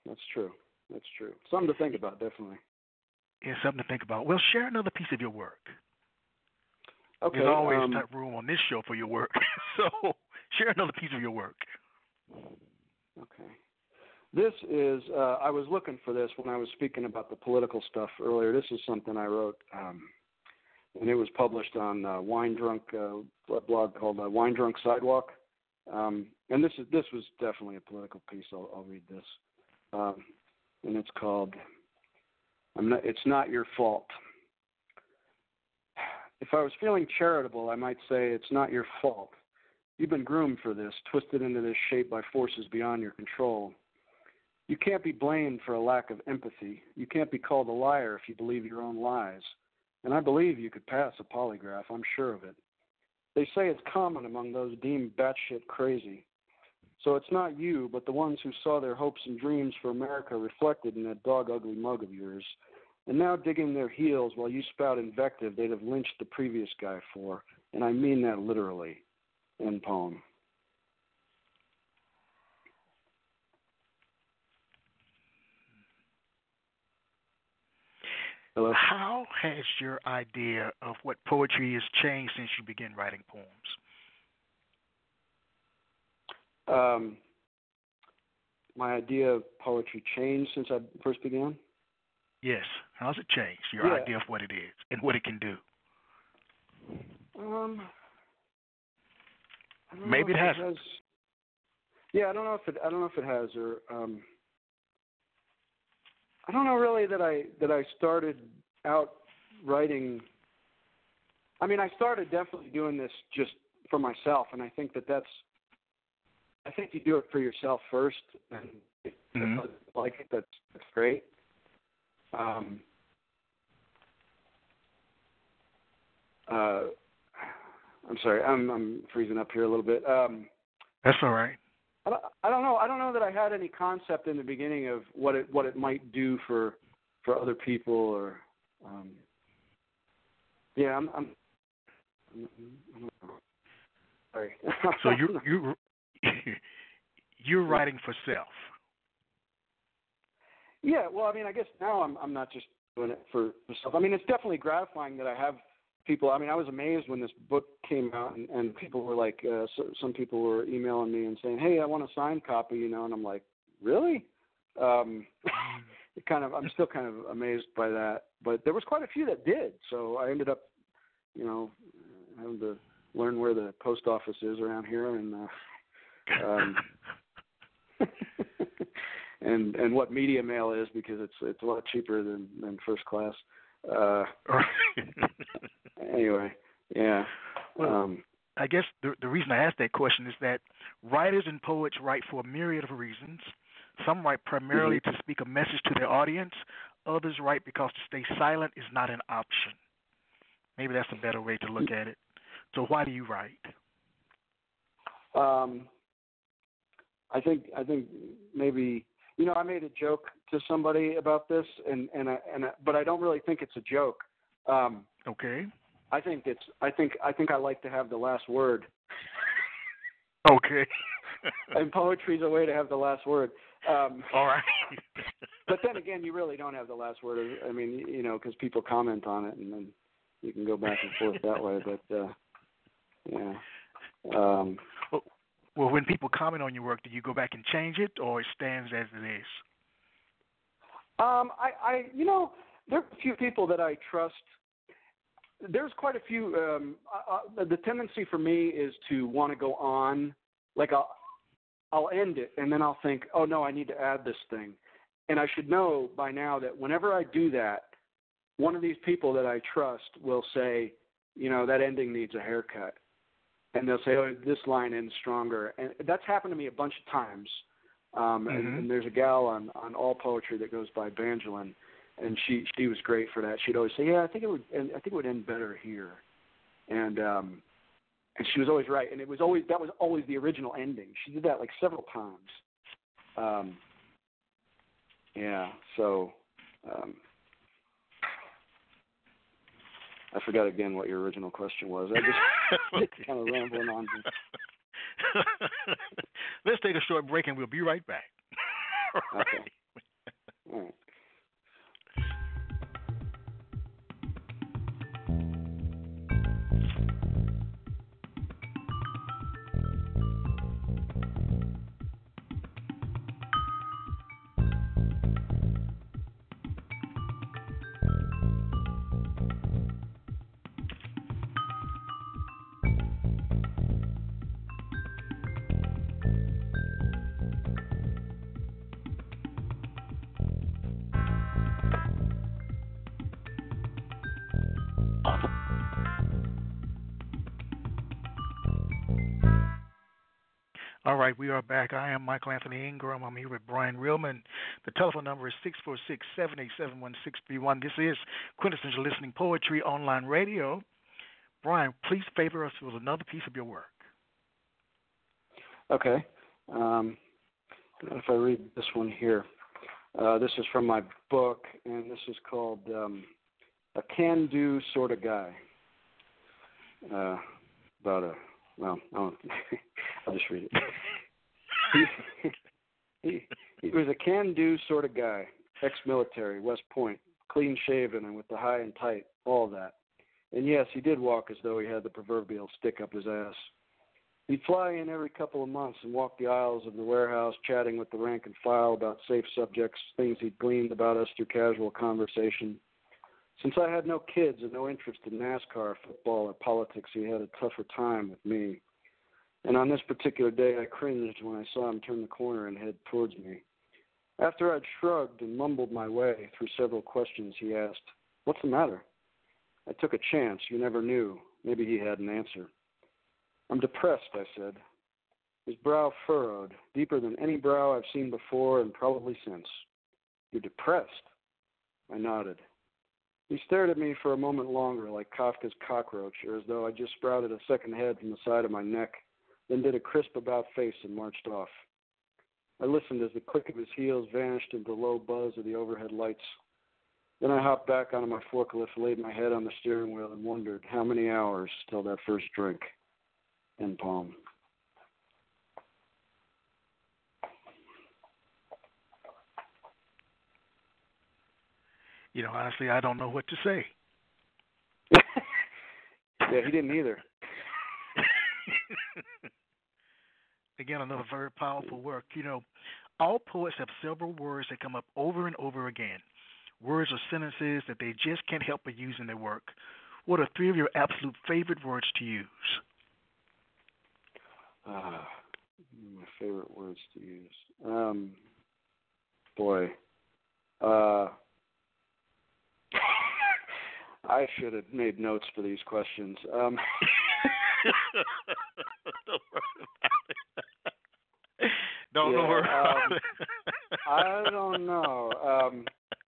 That's true. That's true. Something to think about, definitely. Yeah, something to think about. Well, share another piece of your work. Okay. There's always um, room on this show for your work. So share another piece of your work. Okay. This is, uh, I was looking for this when I was speaking about the political stuff earlier. This is something I wrote, um, and it was published on uh, Wine Drunk, uh, a blog called uh, Wine Drunk Sidewalk. Um, and this is this was definitely a political piece. I'll, I'll read this. Um, and it's called, I'm not, It's Not Your Fault. If I was feeling charitable, I might say it's not your fault. You've been groomed for this, twisted into this shape by forces beyond your control. You can't be blamed for a lack of empathy. You can't be called a liar if you believe your own lies. And I believe you could pass a polygraph, I'm sure of it. They say it's common among those deemed batshit crazy. So it's not you, but the ones who saw their hopes and dreams for America reflected in that dog-ugly mug of yours, and now digging their heels while you spout invective they'd have lynched the previous guy for, and I mean that literally. End poem. Hello? How has your idea of what poetry has changed since you began writing poems? Um, my idea of poetry changed since I first began? Yes. How's it changed? Your yeah. idea of what it is and what it can do? Um, I don't Maybe know it if hasn't. It has. Yeah, I don't know if it. I don't know if it has, or um, I don't know really that I that I started out writing. I mean, I started definitely doing this just for myself, and I think that that's. I think you do it for yourself first, and if mm-hmm. you like it, that's that's great. Um, uh, I'm sorry, I'm I'm freezing up here a little bit. Um, That's all right. I don't, I don't know. I don't know that I had any concept in the beginning of what it what it might do for for other people, or um, yeah, I'm. I'm, I'm, I'm sorry. So you you you're writing for self. Yeah, well, I mean, I guess now I'm I'm not just doing it for myself. I mean, it's definitely gratifying that I have people. I mean, I was amazed when this book came out, and, and people were like, uh, so, some people were emailing me and saying, "Hey, I want a signed copy," you know, and I'm like, "Really?" Um, it kind of, I'm still kind of amazed by that. But there was quite a few that did, so I ended up, you know, having to learn where the post office is around here, and uh, um, and and what media mail is, because it's it's a lot cheaper than than first class. Uh, anyway, yeah. Well, um, I guess the the reason I asked that question is that writers and poets write for a myriad of reasons. Some write primarily mm-hmm. to speak a message to their audience. Others write because to stay silent is not an option. Maybe that's a better way to look at it. So why do you write? Um, I think I think maybe. You know, I made a joke to somebody about this, and and I, and I, but I don't really think it's a joke. Um, okay. I think it's. I think I think I like to have the last word. Okay. And poetry's a way to have the last word. Um, All right. But then again, you really don't have the last word. I mean, you know, because people comment on it, and then you can go back and forth that way. But uh, yeah. Um, well, well, when people comment on your work, do you go back and change it, or it stands as it is? Um, I, I, you know, there are a few people that I trust. There's quite a few. Um, uh, the tendency for me is to want to go on. Like I'll, I'll end it, and then I'll think, oh no, I need to add this thing. And I should know by now that whenever I do that, one of these people that I trust will say, you know, that ending needs a haircut. And they'll say, oh, this line ends stronger. And that's happened to me a bunch of times. Um, mm-hmm. and, and there's a gal on, on All Poetry that goes by Bangelin, and she she was great for that. She'd always say, yeah, I think it would I think it would end better here. And um, and she was always right. And it was always that was always the original ending. She did that like several times. Um, yeah. So. Um, I forgot again what your original question was. I just kind of rambling on. Let's take a short break, and we'll be right back. All Okay. right. All right. All right, we are back. I am Michael Anthony Ingram. I'm here with Brian Reilman. The telephone number is six four six, seven eight seven, one six three one. This is Quintessential Listening Poetry Online Radio. Brian, please favor us with another piece of your work. Okay. Um, if I read this one here. Uh, this is from my book, and this is called um, A Can-Do Sort of Guy. Uh, about a, well, I'll, I'll just read it. he, he, he was a can-do sort of guy, ex-military, West Point, clean-shaven and with the high and tight, all that. And yes, he did walk as though he had the proverbial stick up his ass. He'd fly in every couple of months and walk the aisles of the warehouse, chatting with the rank and file about safe subjects, things he'd gleaned about us through casual conversation. Since I had no kids and no interest in NASCAR, football, or politics, he had a tougher time with me. And on this particular day, I cringed when I saw him turn the corner and head towards me. After I'd shrugged and mumbled my way through several questions, he asked, "What's the matter?" I took a chance. You never knew. Maybe he had an answer. "I'm depressed," I said. His brow furrowed, deeper than any brow I've seen before and probably since. "You're depressed?" I nodded. He stared at me for a moment longer, like Kafka's cockroach, or as though I just sprouted a second head from the side of my neck, then did a crisp about-face and marched off. I listened as the click of his heels vanished into the low buzz of the overhead lights. Then I hopped back onto my forklift, laid my head on the steering wheel, and wondered how many hours till that first drink. End poem. You know, honestly, I don't know what to say. Yeah, he didn't either. Again, another very powerful work. You know, all poets have several words that come up over and over again. Words or sentences that they just can't help but use in their work. What are three of your absolute favorite words to use? Uh, my favorite words to use. Um, boy. Uh, I should have made notes for these questions. Um, don't yeah, worry about um, it. I don't know. Um,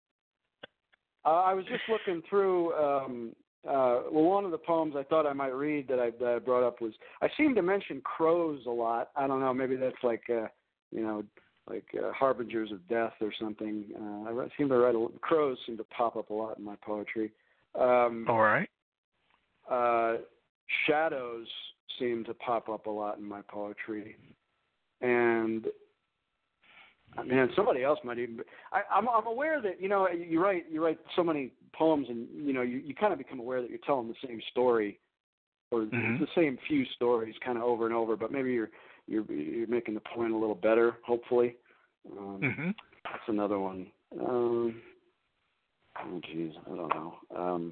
I was just looking through. Um, uh, well, one of the poems I thought I might read that I, that I brought up was, I seem to mention crows a lot. I don't know. Maybe that's like, uh, you know, like uh, harbingers of death or something. Uh, I seem to write a, crows seem to pop up a lot in my poetry. Um, All right. Uh, shadows seem to pop up a lot in my poetry, and I mean, somebody else might even. I, I'm, I'm aware that you know you write you write so many poems, and you know you, you kind of become aware that you're telling the same story, or mm-hmm. the same few stories, kind of over and over. But maybe you're you're you're making the point a little better, hopefully. Um, mm-hmm. That's another one. Um, oh, geez, I don't know. Um,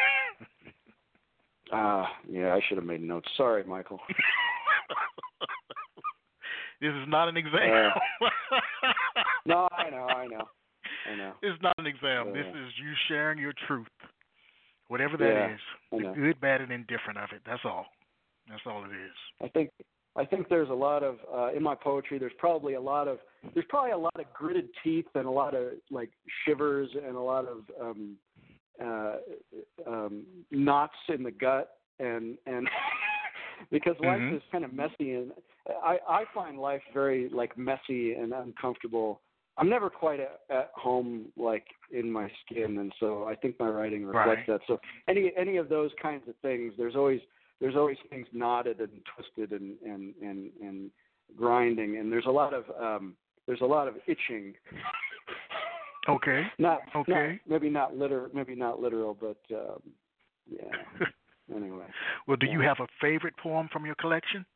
Ah, yeah, I should have made notes. Sorry, Michael. This is not an exam. Uh, no, I know, I know, I know. It's not an exam. Uh, this is you sharing your truth, whatever that yeah, is, I the know. good, bad, and indifferent of it. That's all. That's all it is. I think, I think there's a lot of uh, in my poetry. There's probably a lot of there's probably a lot of gritted teeth and a lot of like shivers and a lot of um, uh, um, knots in the gut, and and because life mm-hmm. is kind of messy, and I, I find life very like messy and uncomfortable. I'm never quite at, at home like in my skin, and so I think my writing reflects right. that. So any any of those kinds of things, there's always there's always things knotted and twisted and and and, and grinding, and there's a lot of um, there's a lot of itching. Okay. not okay. Not, maybe not literal. Maybe not literal, but um, yeah. Anyway. Well, do yeah. you have a favorite poem from your collection?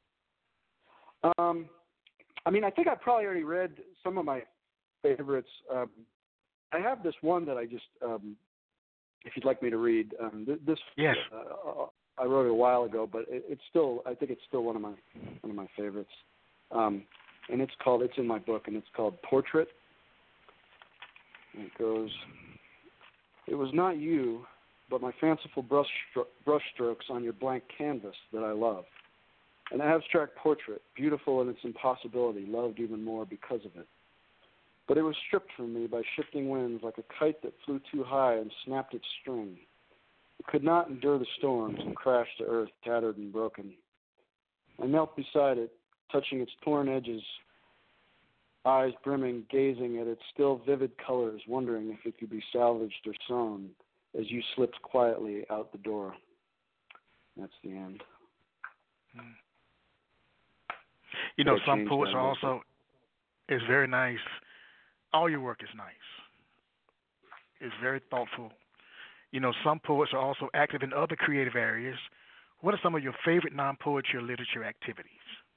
Um, I mean, I think I probably already read some of my favorites. Um, I have this one that I just, um, if you'd like me to read, um, th- this. Yes. Uh, I wrote it a while ago, but it, it's still. I think it's still one of my one of my favorites. Um, and it's called. It's in my book, and it's called Portrait. And it goes. It was not you, but my fanciful brush brushstrokes on your blank canvas that I love. An abstract portrait, beautiful in its impossibility, loved even more because of it. But it was stripped from me by shifting winds like a kite that flew too high and snapped its string. It could not endure the storms and crashed to earth, tattered and broken. I knelt beside it, touching its torn edges, eyes brimming, gazing at its still vivid colors, wondering if it could be salvaged or sewn as you slipped quietly out the door. That's the end. Hmm. You know, Did I some change poets that are a little also, it's very nice. All your work is nice. It's very thoughtful. You know, some poets are also active in other creative areas. What are some of your favorite non-poetry or literature activities?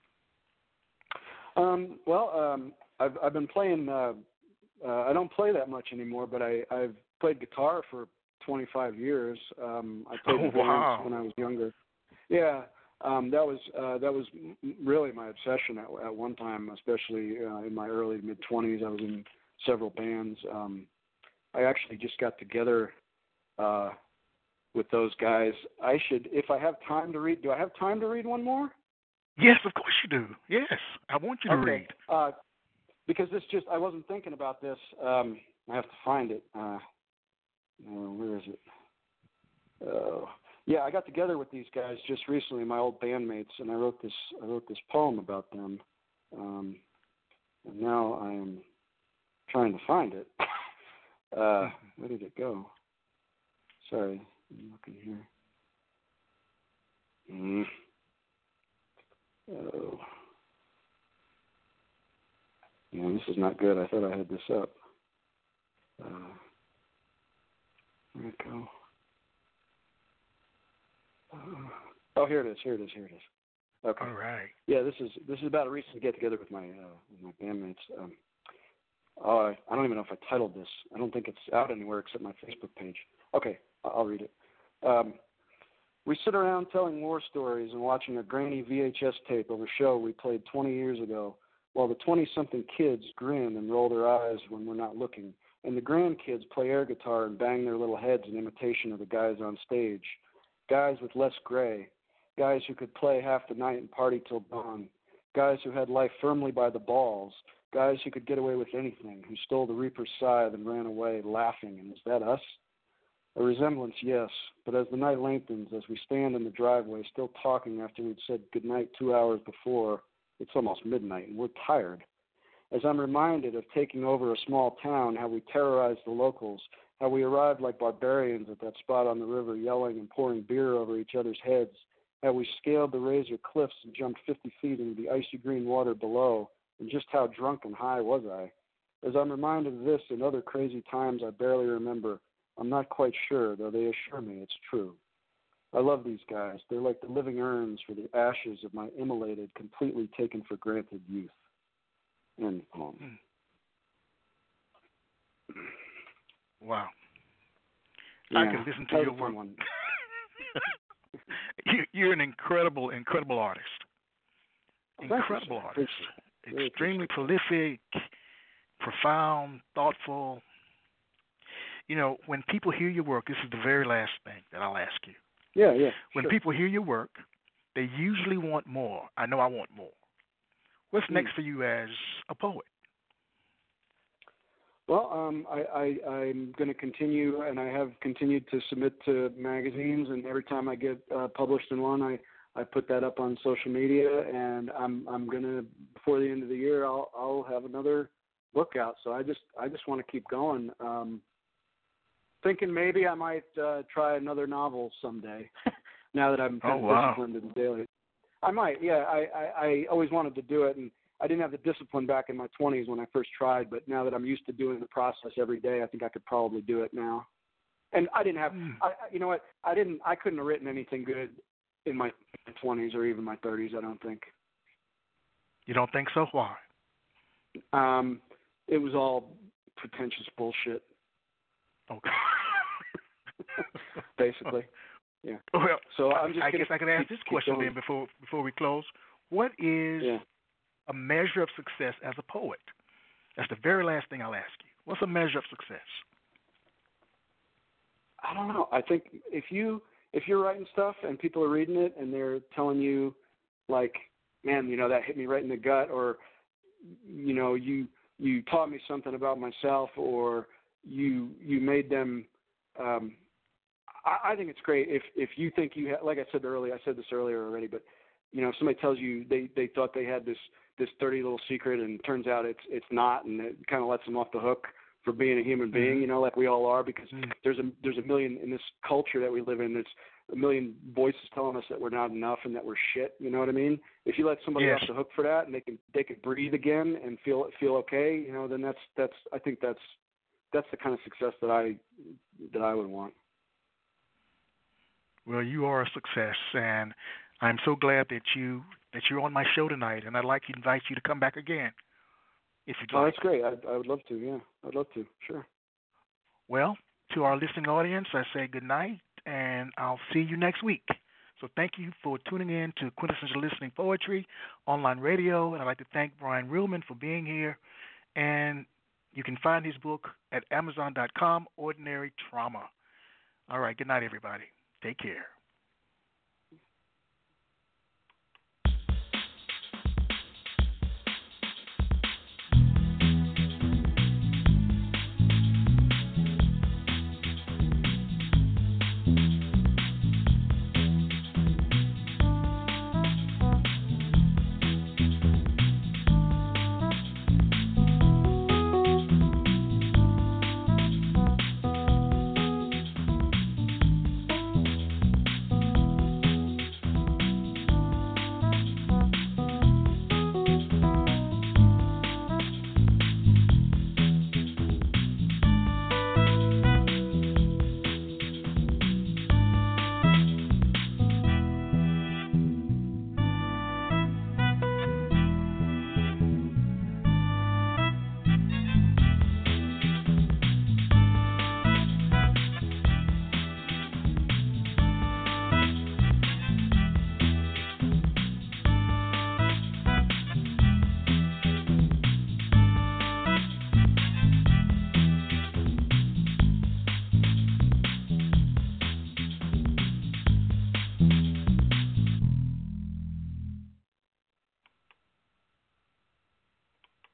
Um, well, um, I've I've been playing. Uh, uh, I don't play that much anymore, but I I've played guitar for twenty-five years. Um, I played Oh, in bands wow. when I was younger. Yeah, um, that was uh, that was really my obsession at, at one time, especially uh, in my early mid twenties. I was in several bands. Um, I actually just got together uh, with those guys. I should, if I have time to read. Do I have time to read one more? Yes, of course you do. Yes, I want you to okay. read. Uh, because this just, I wasn't thinking about this. Um, I have to find it. Uh, uh, where is it? Oh, yeah, I got together with these guys just recently, my old bandmates, and I wrote this. I wrote this poem about them, um, and now I am trying to find it. uh, where did it go? Sorry, I'm looking here. Mm. Oh. Yeah, this is not good. I thought I had this up. Uh, where'd it go? Uh, oh, here it is. Here it is. Here it is. Okay. All right. Yeah, this is this is about a recent get together with my uh, with my bandmates. Um, oh, I, I don't even know if I titled this. I don't think it's out anywhere except my Facebook page. Okay, I'll read it. Um, we sit around telling war stories and watching a grainy V H S tape of a show we played twenty years ago, while the twenty-something kids grin and roll their eyes when we're not looking, and the grandkids play air guitar and bang their little heads in imitation of the guys on stage. Guys with less gray, guys who could play half the night and party till dawn, guys who had life firmly by the balls, guys who could get away with anything, who stole the reaper's scythe and ran away laughing. And is that us? A resemblance, yes, but as the night lengthens, as we stand in the driveway still talking after we'd said goodnight two hours before, it's almost midnight and we're tired. As I'm reminded of taking over a small town, how we terrorized the locals, how we arrived like barbarians at that spot on the river yelling and pouring beer over each other's heads, how we scaled the razor cliffs and jumped fifty feet into the icy green water below, and just how drunk and high was I. As I'm reminded of this and other crazy times I barely remember, I'm not quite sure, though they assure me it's true. I love these guys. They're like the living urns for the ashes of my immolated, completely taken for granted youth. End poem. Wow. Yeah, I could listen to your work. One. you, you're an incredible, incredible artist. Oh, incredible you, artist. Really Extremely prolific, profound, thoughtful. You know, when people hear your work, this is the very last thing that I'll ask you. Yeah, yeah. When sure. people hear your work, they usually want more. I know I want more. What's Hmm. next for you as a poet? Well, um, I, I, I'm going to continue, and I have continued to submit to magazines, and every time I get uh, published in one, I, I put that up on social media, and I'm I'm going to, before the end of the year, I'll I'll have another book out. So I just I just want to keep going. Um, thinking maybe I might uh, try another novel someday. Now that I'm kind Oh, of wow. disciplined and daily, I might. Yeah, I, I, I always wanted to do it, and I didn't have the discipline back in my twenties when I first tried, but now that I'm used to doing the process every day, I think I could probably do it now. And I didn't have, Mm. I, you know what, I didn't, I couldn't have written anything good in my twenties or even my thirties, I don't think. You don't think so? Why? Um, it was all pretentious bullshit, Okay. basically. Yeah. Well, So I'm just I gonna guess I could ask keep- this keep question going. then before before we close. What is Yeah. a measure of success as a poet? That's the very last thing I'll ask you. What's a measure of success? I don't know. I think if you if you're writing stuff and people are reading it and they're telling you, like, man, you know, that hit me right in the gut, or you know, you you taught me something about myself, or you you made them. Um, I, I think it's great if if you think you ha- like I said earlier. I said this earlier already, but you know, if somebody tells you they they thought they had this this dirty little secret and it turns out it's it's not, and it kind of lets them off the hook for being a human being, you know, like we all are, because Mm. there's a there's a million in this culture that we live in. There's a million voices telling us that we're not enough and that we're shit. You know what I mean? If you let somebody Yes. off the hook for that and they can they can breathe again and feel feel okay, you know, then that's that's I think that's that's the kind of success that I that I would want. Well, you are a success, and I'm so glad that you that you're on my show tonight, and I'd like to invite you to come back again, if you'd Oh, like. that's great. I I would love to. Yeah, I'd love to. Sure. Well, to our listening audience, I say good night, and I'll see you next week. So thank you for tuning in to Quintessential Listening Poetry online radio, and I'd like to thank Brian Reelman for being here. And you can find his book at amazon dot com, Ordinary Trauma. All right, good night, everybody. Take care.